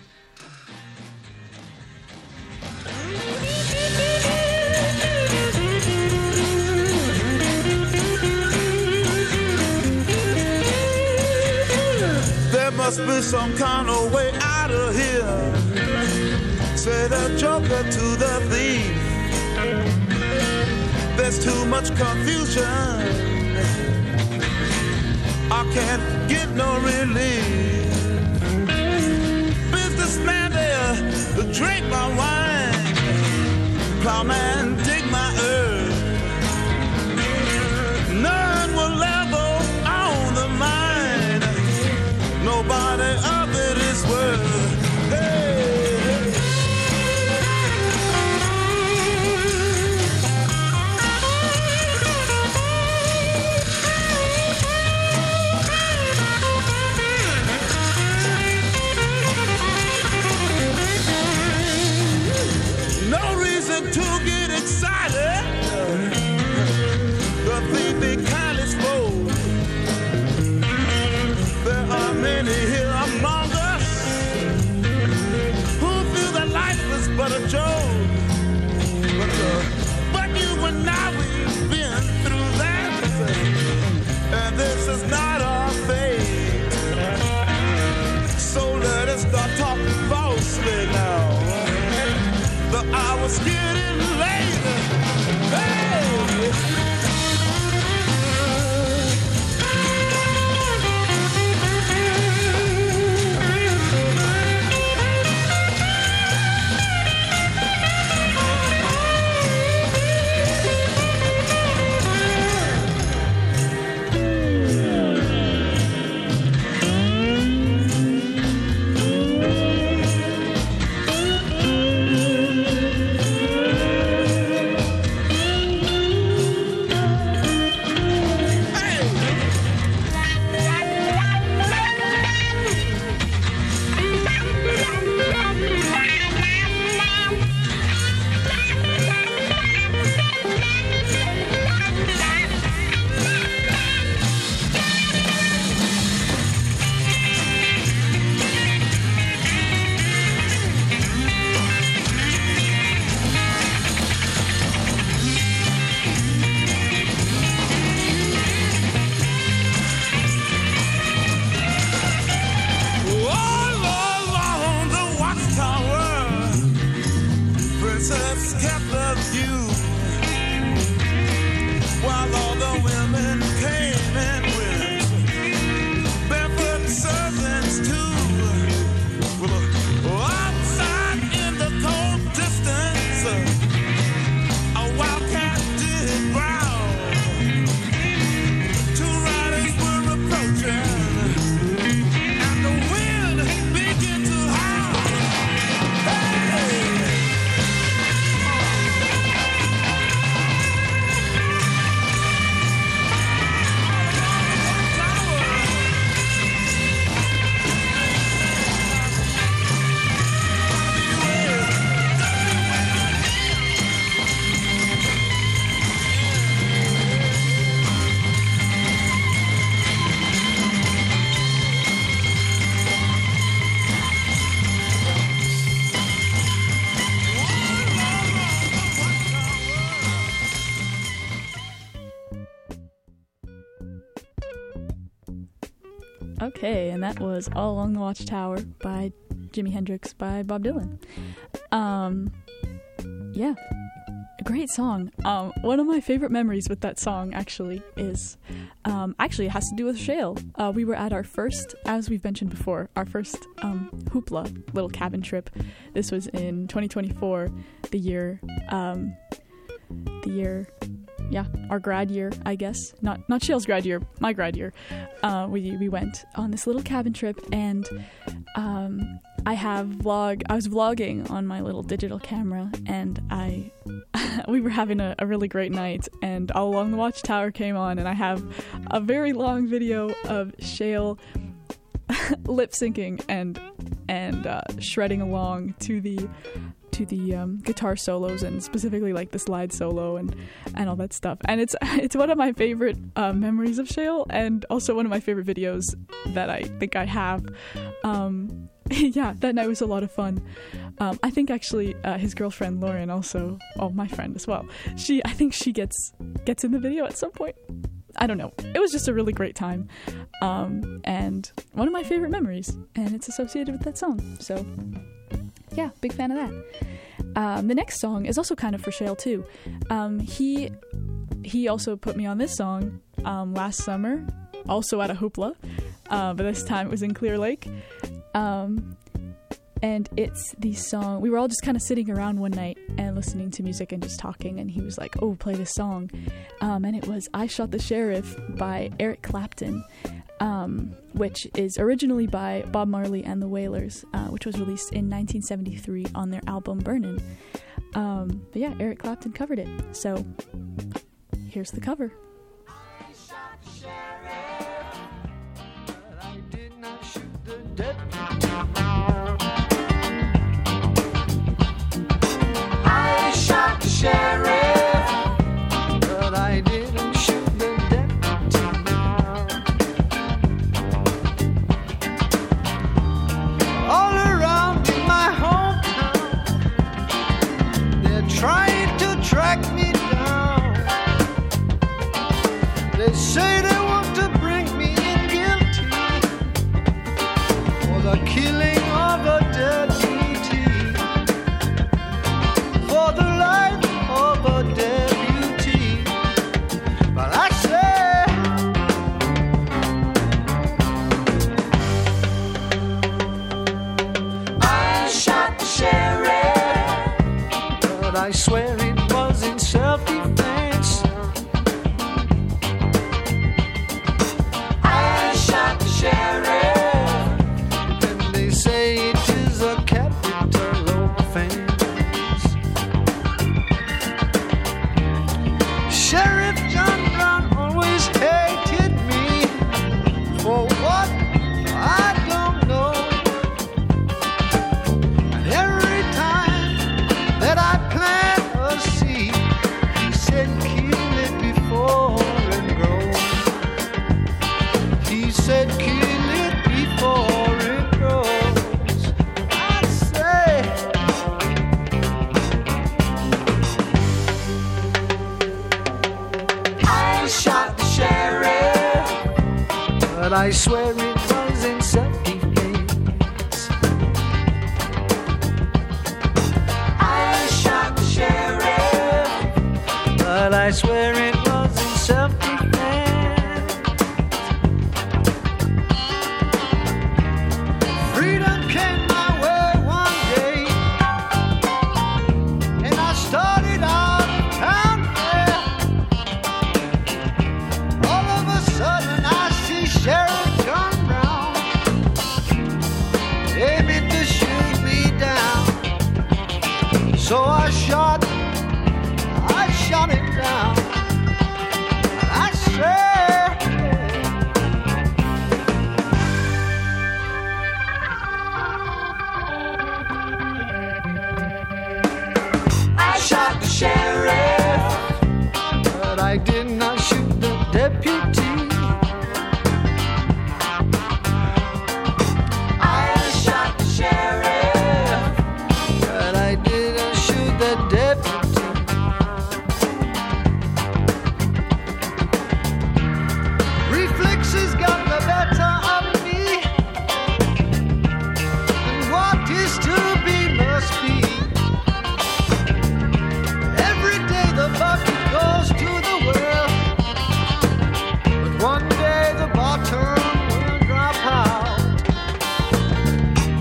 There must be some kind of way out of here, said a joker to the thief. There's too much confusion, I can't get no relief. Businessman there, drink my wine, plowman dig my earth. None will level on the mine, nobody of it is worth. Hey, hey. No reason to get excited, the thief be kindly spoke. There are many here among us who feel that life is but a joke. But, uh, but you and I, we've been through that, and this is not our fate. So let us start talking falsely now. The hour's getting late. Hey! Okay, and that was All Along the Watchtower by Jimi Hendrix by Bob Dylan. Um, yeah, a great song. Um, one of my favorite memories with that song actually is, um, actually it has to do with Shale. Uh, we were at our first, as we've mentioned before, our first um, Hoopla little cabin trip. This was in twenty twenty-four, the year, um, the year... yeah, our grad year, I guess. Not not Shale's grad year, my grad year. Uh, we we went on this little cabin trip, and um, I have vlog. I was vlogging on my little digital camera, and I we were having a, a really great night. And All Along the Watchtower came on, and I have a very long video of Shale lip syncing and and uh, shredding along to the. to the um, guitar solos, and specifically like the slide solo and and all that stuff. And it's it's one of my favorite uh, memories of Shale, and also one of my favorite videos that I think I have. Um, yeah, that night was a lot of fun. Um, I think actually uh, his girlfriend Lauren also, oh my friend as well. She I think she gets gets in the video at some point. I don't know. It was just a really great time, um, and one of my favorite memories, and it's associated with that song. So. Yeah, big fan of that. Um, the next song is also kind of for Shale too. Um, he he also put me on this song um, last summer, also at a Hoopla, uh, but this time it was in Clear Lake. Um, and it's the song, we were all just kind of sitting around one night and listening to music and just talking, and he was like, oh, play this song. Um, and it was I Shot the Sheriff by Eric Clapton. Um, which is originally by Bob Marley and the Wailers, uh, which was released in nineteen seventy-three on their album Burnin'. Um, but yeah, Eric Clapton covered it. So here's the cover. I shot the sheriff, but I did not shoot the deputy. I shot the sheriff, but I didn't shoot the deputy. All around in my hometown, they're trying to track me down. They say they want to bring me in guilty for the killing of a deputy, for the life of a deputy. But I say, I shot the sheriff, but I swear it was in self-defense. I shot the sheriff, and they say it is a capital offense. Sheriff John Brown always hated me for what I don't know. And every time that I plant a seed, he said kill it before it grows. He said kill it before it grows. I say, I shot the sheriff, but I swear it was in self-defense. I shot the sheriff, but I swear it was in self-defense. Freedom came my way one day, and I started out of town fair. All of a sudden I see Sheriff John Brown aiming to shoot me down. So I shot, I shot him down. I said, I shot the sheriff, but I did not shoot the deputy. I shot the sheriff, but I didn't shoot the deputy.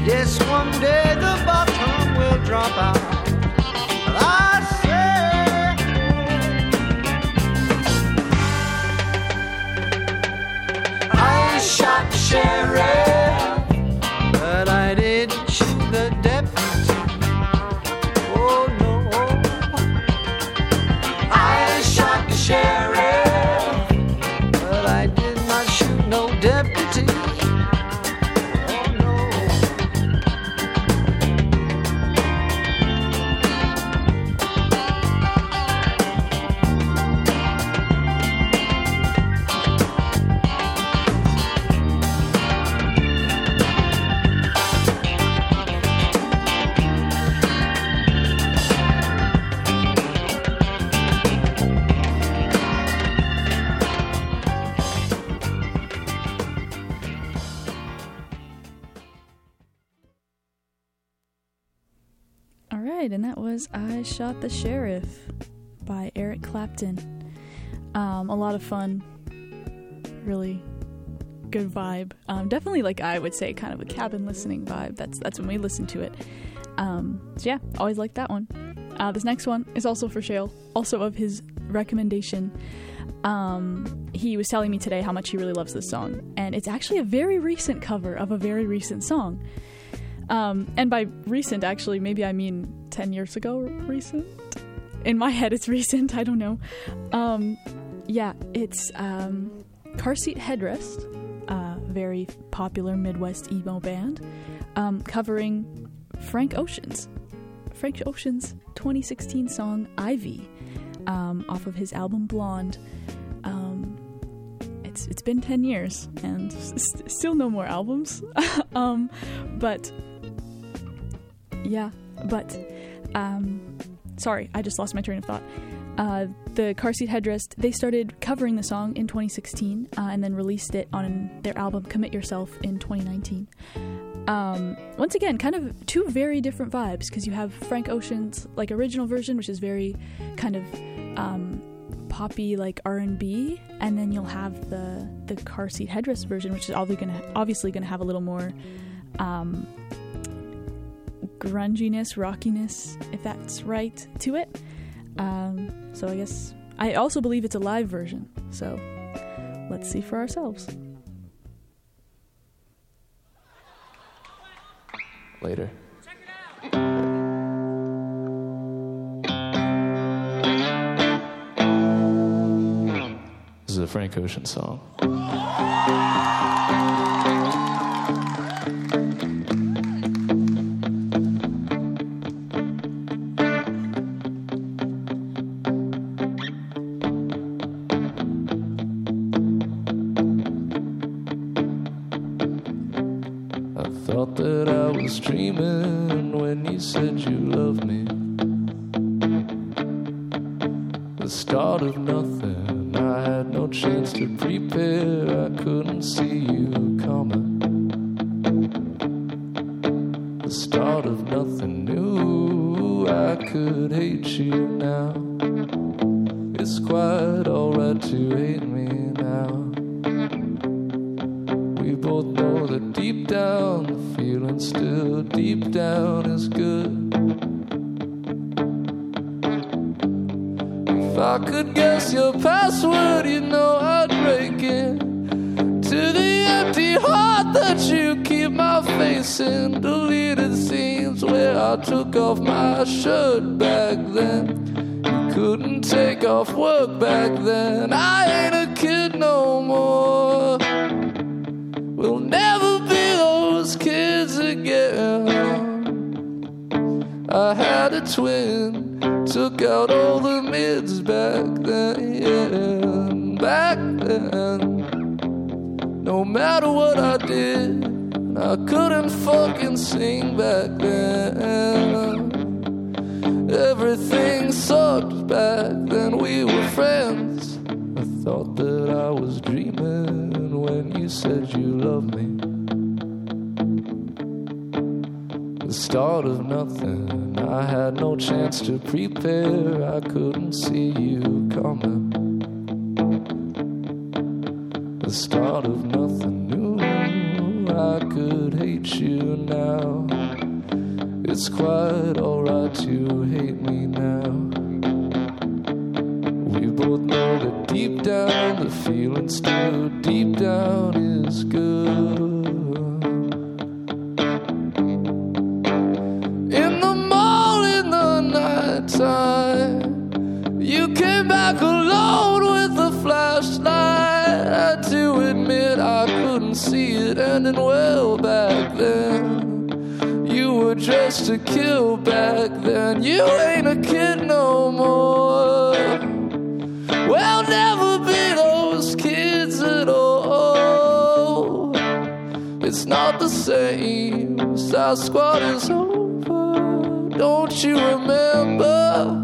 Yes, one day the bottom will drop out. But I say, I shot the sheriff, but I didn't shoot the deputy. Oh no, I shot the sheriff, but I did not shoot no deputy. And that was I Shot the Sheriff by Eric Clapton. Um, a lot of fun, really good vibe. Um, definitely, like I would say, kind of a cabin listening vibe. That's that's when we listen to it. Um, so yeah, always liked that one. Uh, this next one is also for Shale, also of his recommendation. Um, he was telling me today how much he really loves this song, and it's actually a very recent cover of a very recent song. Um, and by recent, actually, maybe I mean ten years ago recent. In my head, it's recent. I don't know. Um, yeah, it's um, Car Seat Headrest, a very popular Midwest emo band, um, covering Frank Ocean's. Frank Ocean's twenty sixteen song, Ivy, um, off of his album Blonde. Um, it's it's been ten years, and s- still no more albums. um, but... Yeah, but, um, sorry, I just lost my train of thought. Uh, the Car Seat Headrest, they started covering the song in twenty sixteen, uh, and then released it on their album Commit Yourself in twenty nineteen. Um, once again, kind of two very different vibes, because you have Frank Ocean's, like, original version, which is very kind of, um, poppy, like, R and B, and then you'll have the, the Car Seat Headrest version, which is obviously gonna, obviously gonna have a little more, um... grunginess, rockiness, if that's right, to it. Um, so I guess I also believe it's a live version. So let's see for ourselves. Later. This is a Frank Ocean song. Thought that I was dreaming when you said you loved me. The start of nothing, I had no chance to prepare. I couldn't see you coming. The start of nothing new, I could hate you now. It's quite alright to hate me now. We both know that deep down the feeling still deep down is good. If I could guess your password, you know I'd break in to the empty heart that you keep my face in. Deleted scenes where I took off my shirt back then. You couldn't take off work back then. I ain't a kid no more. We'll never be those kids again. I had a twin, took out all the mids back then, yeah, back then. No matter what I did, I couldn't fucking sing back then. Everything sucked back then, we were friends. I thought that I was dreaming when you said you loved me. The start of nothing, I had no chance to prepare. I couldn't see you coming. The start of nothing new, I could hate you now. It's quite alright to hate me now. We both know that deep down the feeling still deep down is good. In the mall in the night time, you came back alone with a flashlight. I had to admit I couldn't see it ending well back then. You were dressed to kill back then. You ain't a kid no more. We'll never be those kids at all. It's not the same. Sasquatch is over. Don't you remember?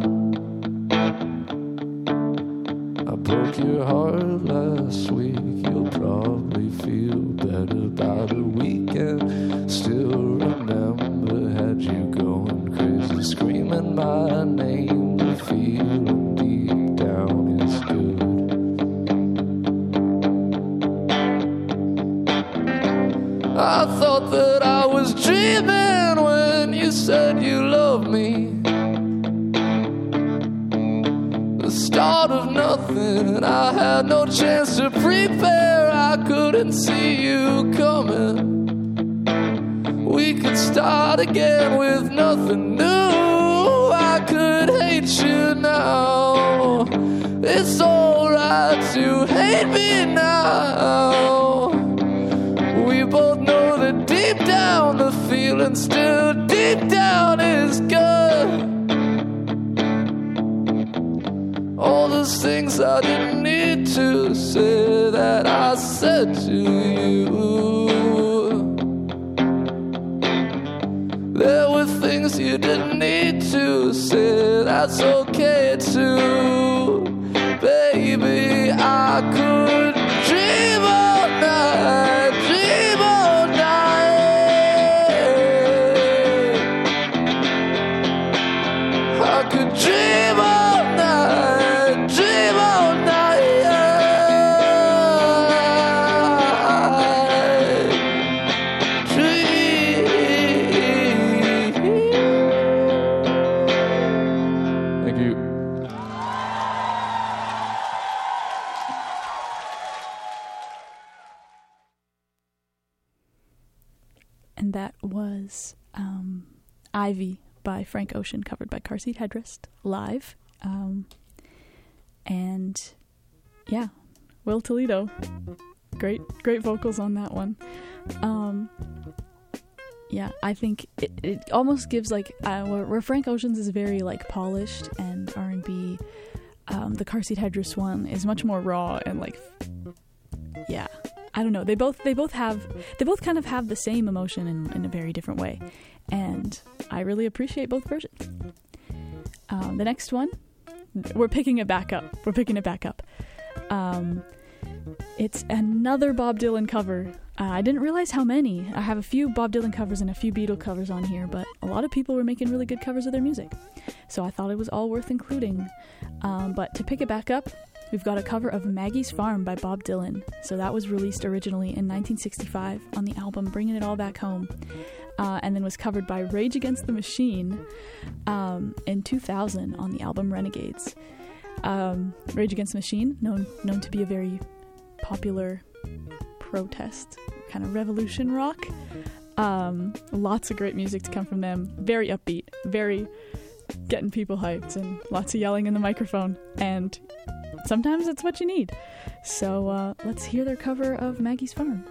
I broke your heart last week. You'll probably feel better by the weekend. Still remember, had you going crazy, screaming my name. The feeling deep down is good. I thought that I was dreaming when you said you loved me. The start of nothing, I had no chance to prepare. I couldn't see you coming. We could start again with nothing new. I could hate you now. It's alright to hate me now. We both know that deep down the feeling still deep down is good. All those things I didn't need to say that I said to you. There were things you didn't need to say, that's okay too. Baby, I could dream all night, dream all night. I could dream all night, dream all night. Dream. Thank you. And that was um, Ivy by Frank Ocean, covered by Car Seat Headrest, live. Um, and yeah, Will Toledo. Great, great vocals on that one. Um, yeah, I think it, it almost gives like, uh, where, where Frank Ocean's is very like polished and R and B, um, the Car Seat Headrest one is much more raw and like, yeah. I don't know. They both they both have they both kind of have the same emotion in, in a very different way, and I really appreciate both versions. Um, the next one, we're picking it back up. We're picking it back up. Um, it's another Bob Dylan cover. Uh, I didn't realize how many. I have a few Bob Dylan covers and a few Beatle covers on here, but a lot of people were making really good covers of their music, so I thought it was all worth including. Um, but to pick it back up, we've got a cover of Maggie's Farm by Bob Dylan. So that was released originally in nineteen sixty-five on the album Bringing It All Back Home, uh, and then was covered by Rage Against the Machine um, in two thousand on the album Renegades. Um, Rage Against the Machine, known known to be a very popular protest kind of revolution rock. Um, lots of great music to come from them. Very upbeat, very getting people hyped, and lots of yelling in the microphone. And sometimes it's what you need. So uh, let's hear their cover of Maggie's Farm.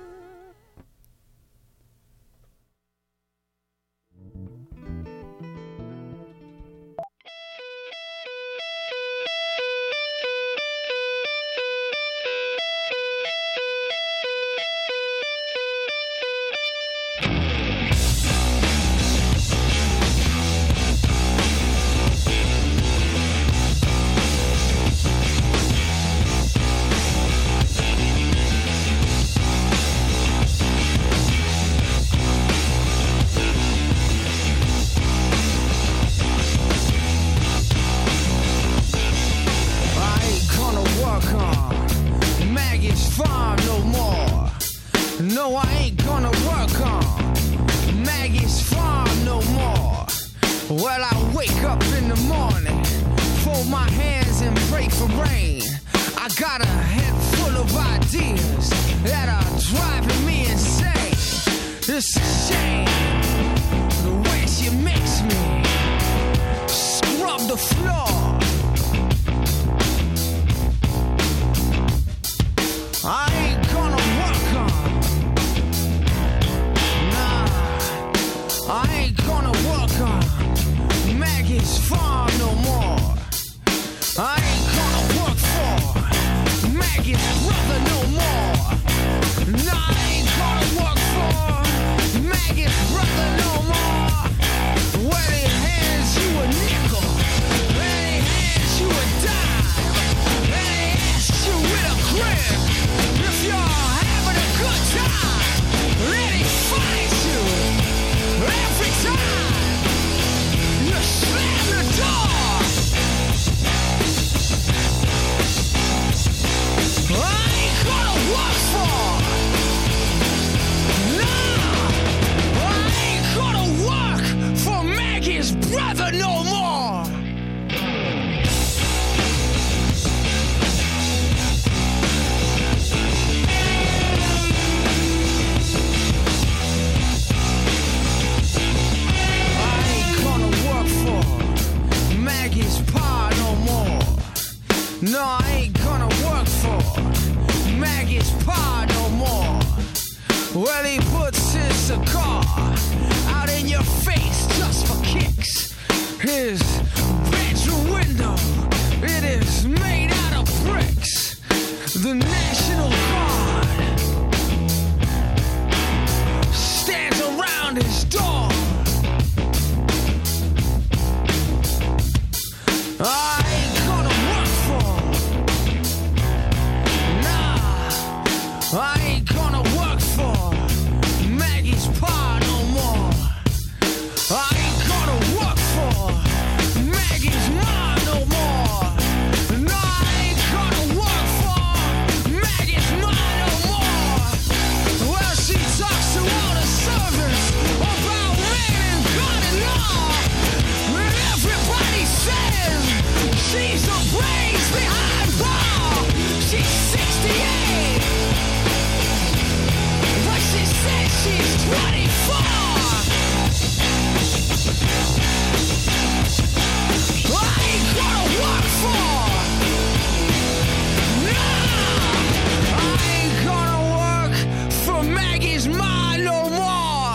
It's a shame the way she makes me scrub the floor. I ain't gonna work on. Nah, I ain't gonna work on Maggie's farm no more. I ain't gonna work for Maggie's brother no more. Nah, I ain't gonna work for Maggie's brother no more. When he hands you a nickel, when he hands you a dime, when he asks you with a grin if you're having a good time, then he finds you every time you slam the door. I ain't gonna work for. Nah, I ain't gonna work for Maggie's brother no more. I ain't gonna work for Maggie's pa no more. No, I ain't gonna work for Maggie's pa no more. Well, he puts his cigar out in your face just for kicks. His bedroom window, it is made out of bricks. The National Guard stands around his door. I ain't gonna work for. Nah, I ain't gonna work for Maggie's pa no more. I ain't gonna work for Maggie's ma no more. No, I ain't gonna work for Maggie's ma no more. Well, she talks to all the servants about man and God and law. And everybody says she's the brains behind bar. She's sixty-eight, but she says she's twenty-four. I ain't gonna work for. Nah, I ain't gonna work for Maggie's ma no more.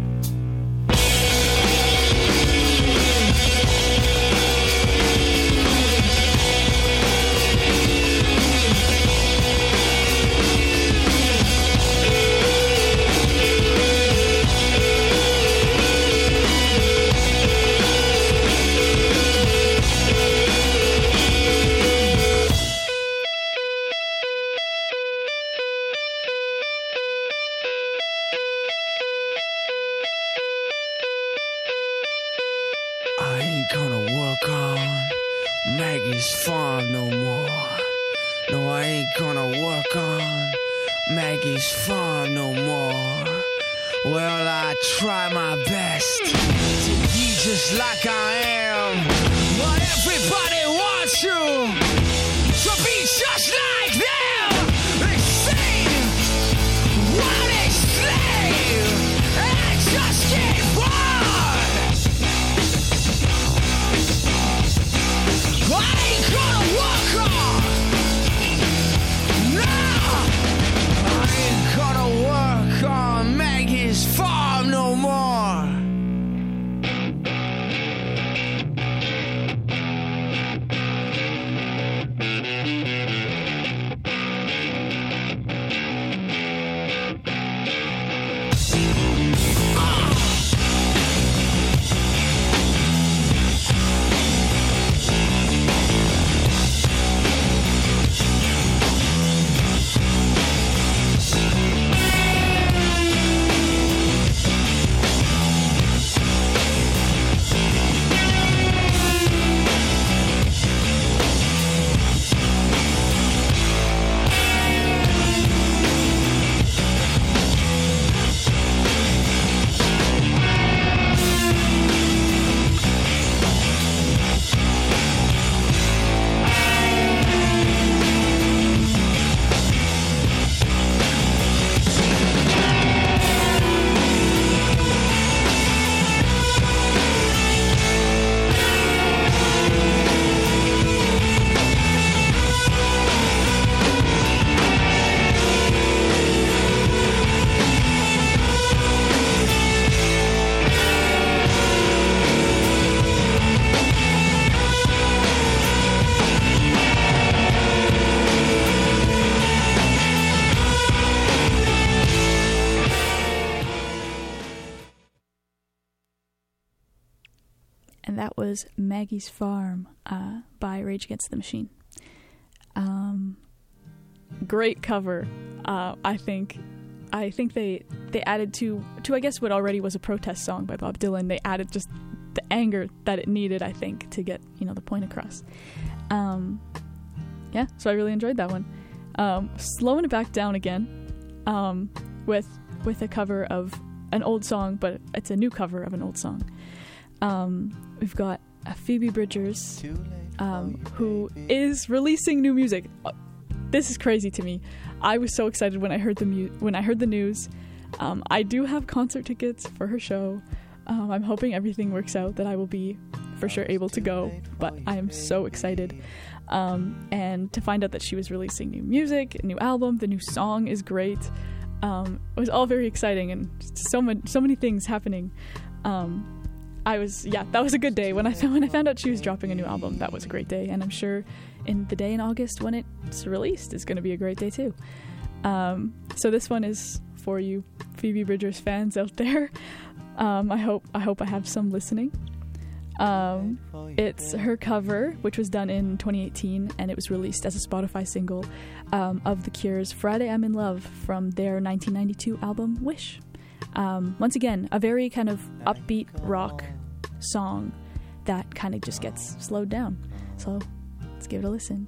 I ain't gonna work on Maggie's farm no more. No, I ain't gonna work on Maggie's farm no more. Well, I try my best to be just like I am, but everybody wants you to be just like them. They say what they say, and I just get bored. I ain't gonna work on. No, I ain't gonna work on Maggie's farm no more. and that was Maggie's Farm uh, by Rage Against the Machine. Um, great cover, uh, I think. I think they they added to, to, I guess, what already was a protest song by Bob Dylan. They added just the anger that it needed, I think, to get, you know, the point across. Um, yeah, so I really enjoyed that one. Um, slowing it back down again um, with with a cover of an old song, but it's a new cover of an old song. Um, we've got uh, Phoebe Bridgers, um, who is releasing new music. Uh, this is crazy to me. I was so excited when I heard the mu- when I heard the news. Um, I do have concert tickets for her show. Um, I'm hoping everything works out, that I will be for sure able to go, but I am so excited. Um, and to find out that she was releasing new music, a new album, the new song is great. Um, it was all very exciting, and so many, so many things happening. Um, I was, yeah, that was a good day. When I, when I found out she was dropping a new album, that was a great day. And I'm sure in the day in August when it's released is going to be a great day too. Um, so this one is for you Phoebe Bridgers fans out there. Um, I hope, I hope I have some listening. Um, it's her cover, which was done in twenty eighteen, and it was released as a Spotify single um, of The Cure's Friday I'm in Love from their nineteen ninety-two album Wish. Um, once again, a very kind of upbeat rock song that kind of just gets slowed down. So let's give it a listen.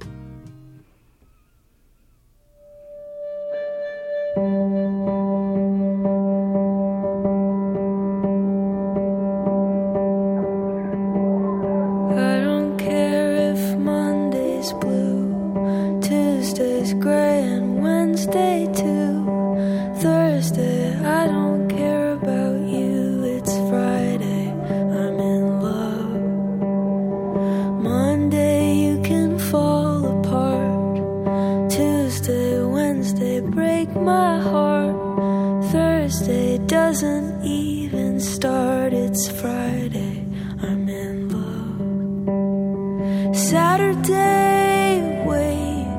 I don't care if Monday's blue, Tuesday's gray, and Wednesday too. Thursday, I don't care about you. It's Friday, I'm in love. Monday, you can fall apart. Tuesday, Wednesday, break my heart. Thursday doesn't even start. It's Friday, I'm in love. Saturday, wait.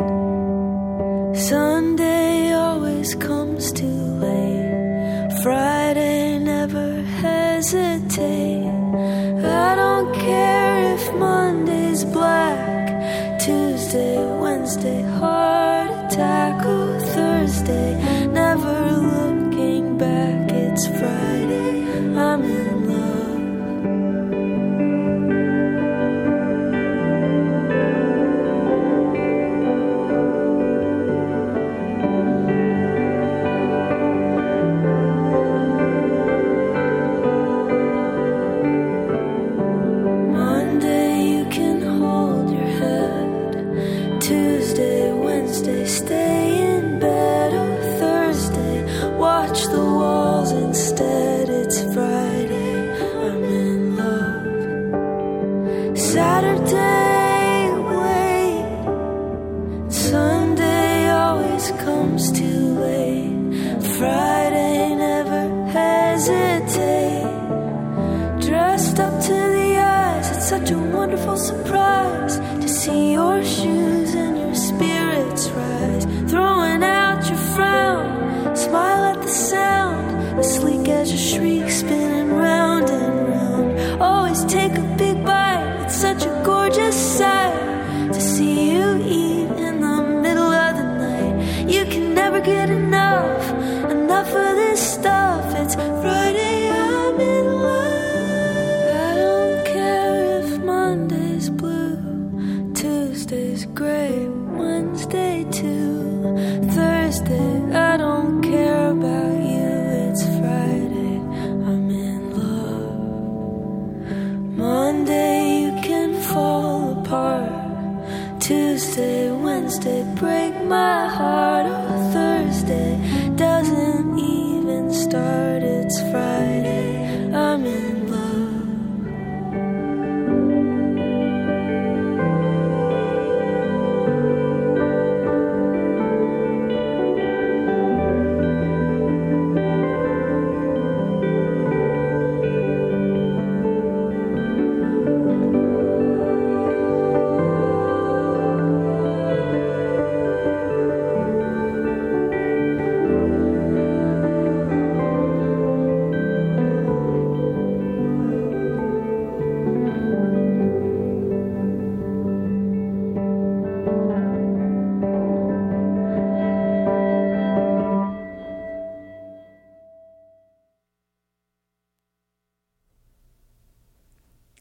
Sunday always comes too late. Friday, never hesitate. I don't care if Monday's black. Tuesday, Wednesday, heart attack. Oh, Thursday, never looking back. It's Friday, I'm in love. Monday, you can hold your head. Tuesday, Wednesday, stay in bed. Oh, Thursday, watch the walls instead. It's Friday, I'm in love. Saturday, wait. Sunday always comes too late. Friday, never hesitate. Dressed up to the eyes, it's such a wonderful surprise to see your shoes and your spirits rise. Throwing out your frown, smile at the sound, as sleek as your shriek, spinning round and round. Always take a big bite, it's such a gorgeous sight to see you eat in the middle of the night. You can never get enough, enough of this stuff. It's Friday, I'm in love. I don't care if Monday's blue, Tuesday's gray, Wednesday too. Thursday, I don't care about you. It's Friday, I'm in love. Monday, you can fall apart. Tuesday, Wednesday, break my heart. Oh, Thursday doesn't even start. It's Friday, I'm in love.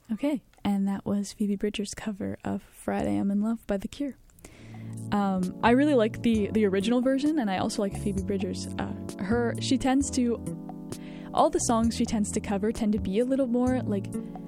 Okay, and that was Phoebe Bridgers' cover of Friday I'm in Love by The Cure. Um, I really like the, the original version, and I also like Phoebe Bridgers. Uh, her, she tends to, all the songs she tends to cover tend to be a little more, like,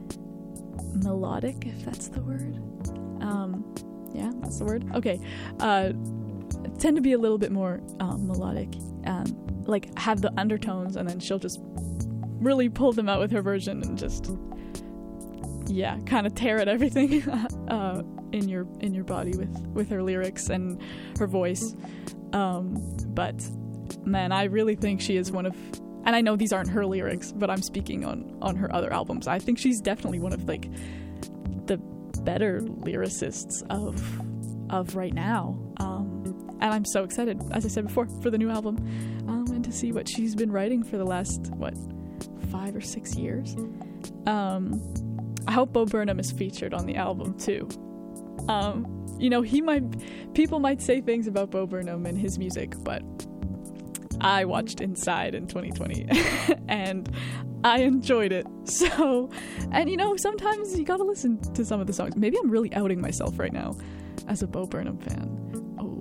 melodic, if that's the word. Um, yeah, that's the word. Okay. Uh, tend to be a little bit more um, melodic, um, like have the undertones, and then she'll just really pull them out with her version and just, yeah, kind of tear at everything uh, in your in your body with, with her lyrics and her voice. Um, but man, I really think she is one of, and I know these aren't her lyrics, but I'm speaking on, on her other albums. I think she's definitely one of like the better lyricists of of right now. Um, and I'm so excited, as I said before, for the new album, um, and to see what she's been writing for the last, what, five or six years. Um, I hope Bo Burnham is featured on the album too. Um, you know, he might, people might say things about Bo Burnham and his music, but I watched Inside in twenty twenty and I enjoyed it. So, and you know, sometimes you gotta listen to some of the songs. Maybe I'm really outing myself right now as a Bo Burnham fan. Oh.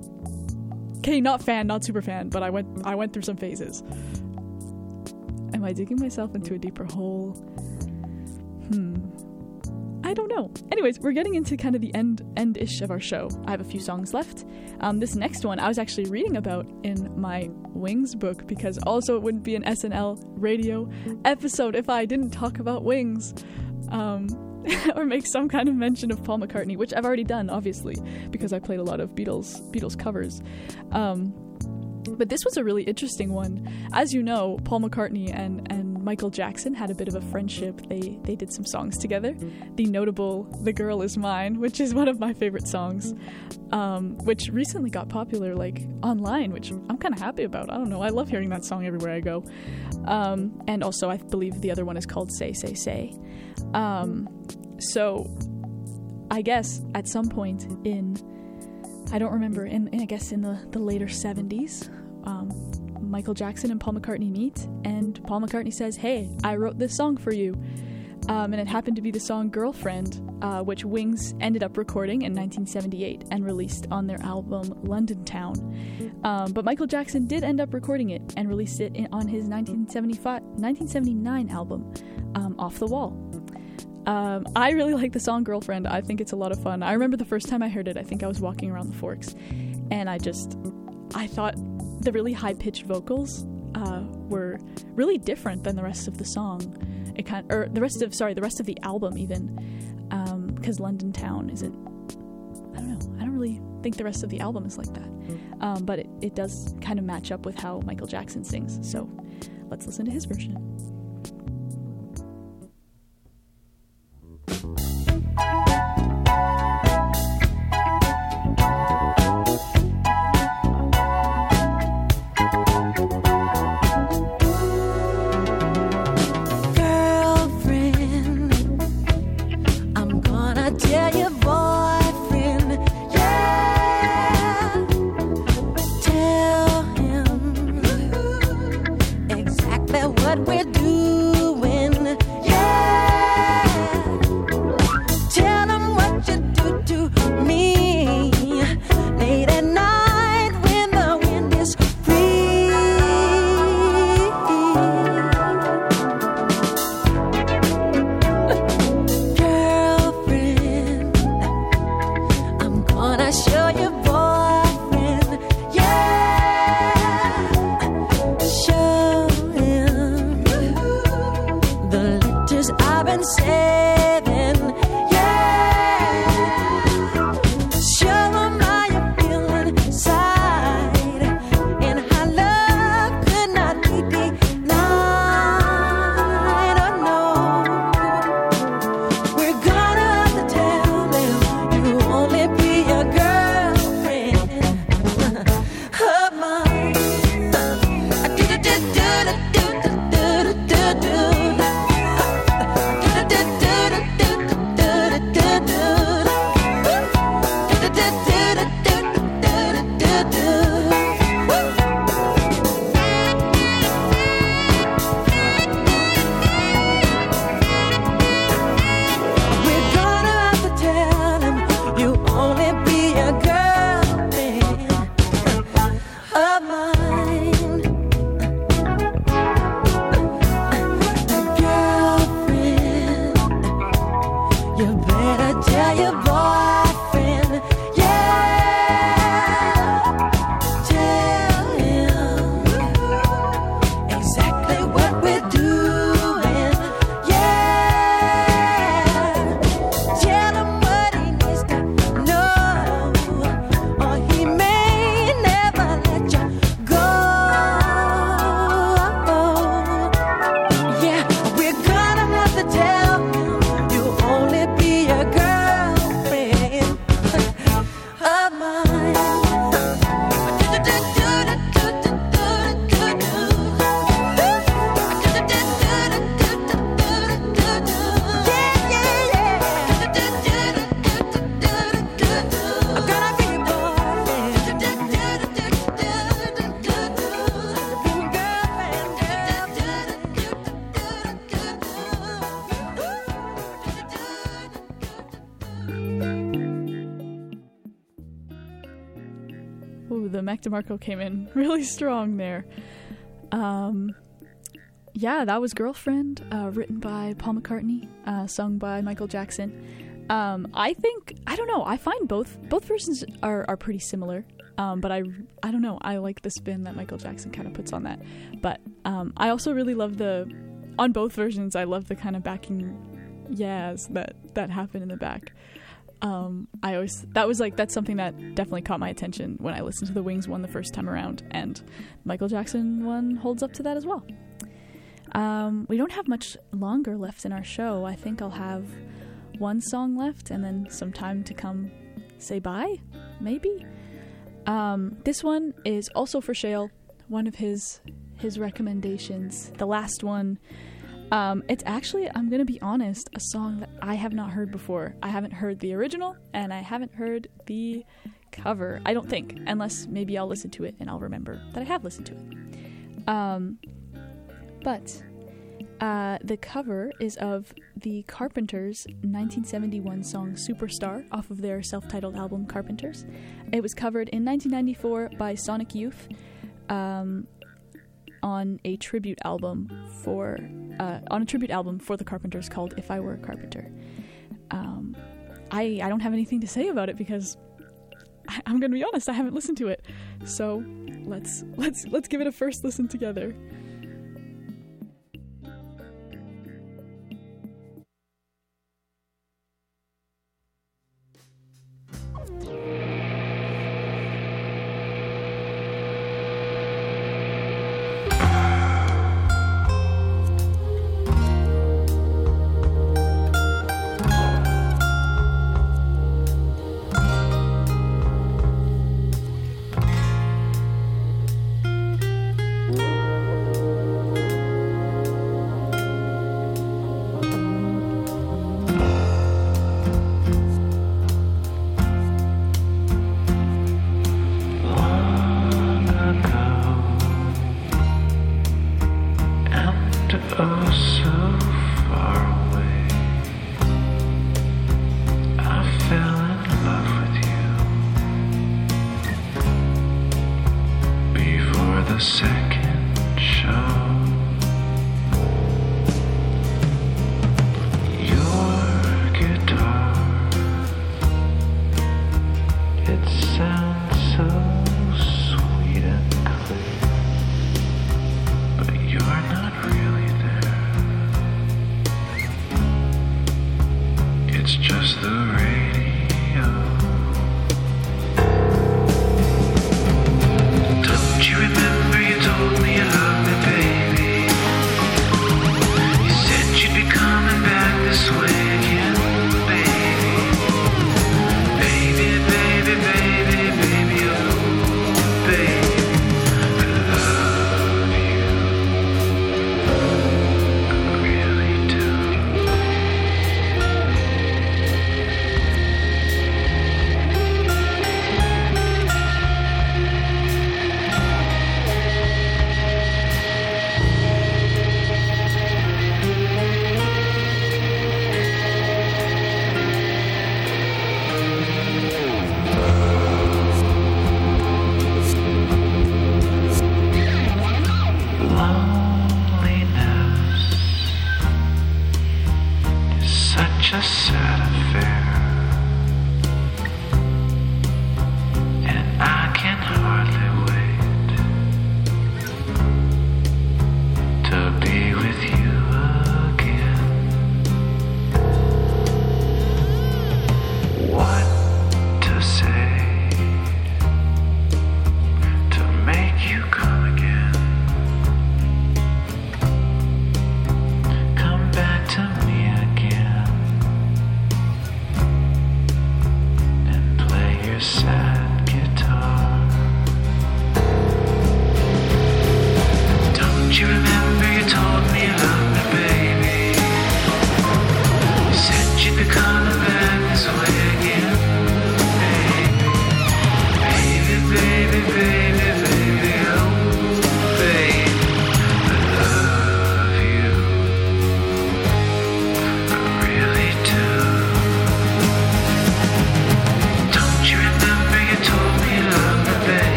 Okay, not fan, not super fan, but I went I went through some phases. Am I digging myself into a deeper hole? Hmm. I don't know. Anyways, we're getting into kind of the end end-ish of our show. I have a few songs left. Um, this next one I was actually reading about in my Wings book, because also it wouldn't be an S N L radio episode if I didn't talk about Wings. Um, or make some kind of mention of Paul McCartney, which I've already done, obviously, because I played a lot of Beatles Beatles covers. Um, but this was a really interesting one. As you know, Paul McCartney and, and Michael Jackson had a bit of a friendship. They they did some songs together. The notable "The Girl Is Mine," which is one of my favorite songs, um, which recently got popular like online, which I'm kind of happy about. I don't know. I love hearing that song everywhere I go. Um, and also, I believe the other one is called "Say, Say, Say." Um, so I guess at some point in, I don't remember, in, in I guess in the, the later seventies, um, Michael Jackson and Paul McCartney meet, and Paul McCartney says, "Hey, I wrote this song for you." Um, and it happened to be the song Girlfriend, uh, which Wings ended up recording in nineteen seventy-eight and released on their album London Town. Um, but Michael Jackson did end up recording it and released it in, on his nineteen seventy-five, nineteen seventy-nine album, um, Off the Wall. Um, I really like the song Girlfriend. I think it's a lot of fun. I remember the first time I heard it, I think I was walking around the Forks, and I just, I thought the really high-pitched vocals uh, were really different than the rest of the song. It kind, or the rest of, sorry, the rest of the album even, because um, London Town isn't, I don't know, I don't really think the rest of the album is like that. Um, but it, it does kind of match up with how Michael Jackson sings. So let's listen to his version. Do Ooh, the Mac DeMarco came in really strong there. Um, yeah, that was Girlfriend, uh, written by Paul McCartney, uh, sung by Michael Jackson. Um, I think, I don't know, I find both both versions are, are pretty similar. Um, but I, I don't know, I like the spin that Michael Jackson kind of puts on that. But um, I also really love the, on both versions, I love the kind of backing yes that, that happen in the back. Um, I always, that was like, that's something that definitely caught my attention when I listened to the Wings one the first time around, and Michael Jackson one holds up to that as well. Um, we don't have much longer left in our show. I think I'll have one song left and then some time to come say bye, maybe. Um, this one is also for Shale, one of his, his recommendations, the last one. Um, it's actually, I'm going to be honest, a song that I have not heard before. I haven't heard the original, and I haven't heard the cover, I don't think, unless maybe I'll listen to it and I'll remember that I have listened to it. Um, but uh, the cover is of the Carpenters' nineteen seventy-one song Superstar off of their self-titled album Carpenters. It was covered in nineteen ninety-four by Sonic Youth, um, on a tribute album for uh, on a tribute album for the Carpenters called If I Were a Carpenter. Um, I I don't have anything to say about it because I, I'm going to be honest, I haven't listened to it. So let's let's let's give it a first listen together.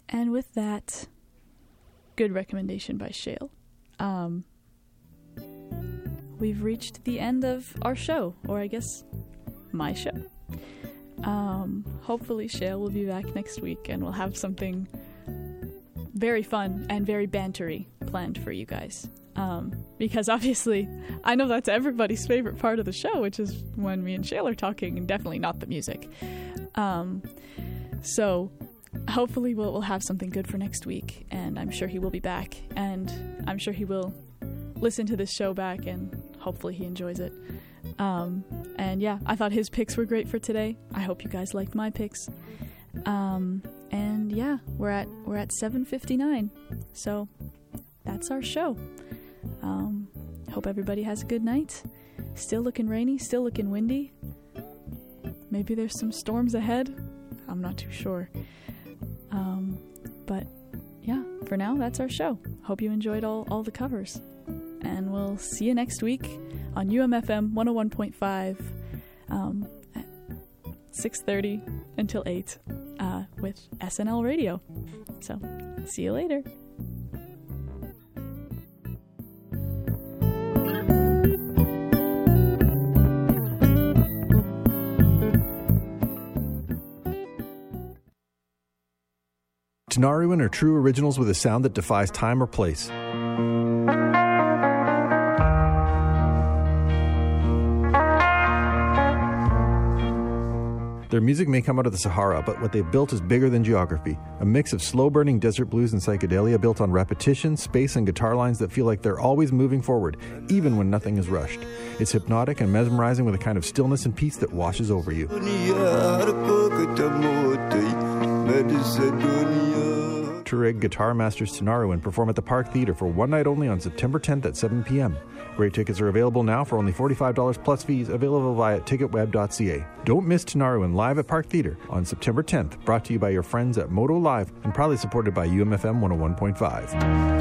And with that, good recommendation by Shale. Um, we've reached the end of our show, or I guess my show. Um, hopefully Shale will be back next week and we'll have something very fun and very bantery planned for you guys. Um, because obviously, I know that's everybody's favorite part of the show, which is when me and Shale are talking, and definitely not the music. Um, so hopefully we'll, we'll have something good for next week, and I'm sure he will be back, and I'm sure he will listen to this show back, and hopefully he enjoys it. Um, and yeah, I thought his picks were great for today. I hope you guys liked my picks. Um, and yeah, we're at we're at seven fifty-nine, so that's our show. Um, hope everybody has a good night. Still looking rainy, still looking windy. Maybe there's some storms ahead. I'm not too sure. Um, but yeah, for now, that's our show. Hope you enjoyed all, all the covers. And we'll see you next week on U M F M one oh one point five um, at six thirty until eight uh, with S N L Radio. So, see you later. Tinariwen are true originals with a sound that defies time or place. Their music may come out of the Sahara, but what they've built is bigger than geography. A mix of slow-burning desert blues and psychedelia built on repetition, space, and guitar lines that feel like they're always moving forward, even when nothing is rushed. It's hypnotic and mesmerizing with a kind of stillness and peace that washes over you. Tuareg Guitar Masters Tinariwen perform at the Park Theatre for one night only on September tenth at seven p.m. Great tickets are available now for only forty-five dollars plus fees, available via ticket web dot c a. Don't miss Tinariwen live at Park Theatre on September tenth, brought to you by your friends at Moto Live and proudly supported by U M F M one oh one point five.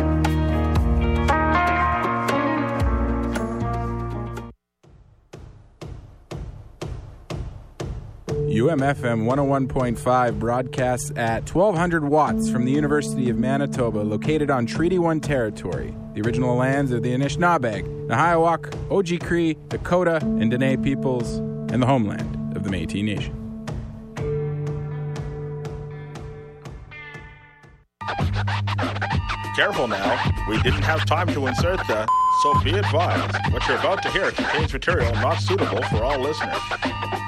U M F M one oh one point five broadcasts at twelve hundred watts from the University of Manitoba, located on Treaty one territory, the original lands of the Anishinaabeg, Nahiawak, Oji-Cree, Dakota, and Dene peoples, and the homeland of the Métis Nation. Careful now, we didn't have time to insert the, so be advised, what you're about to hear contains material not suitable for all listeners.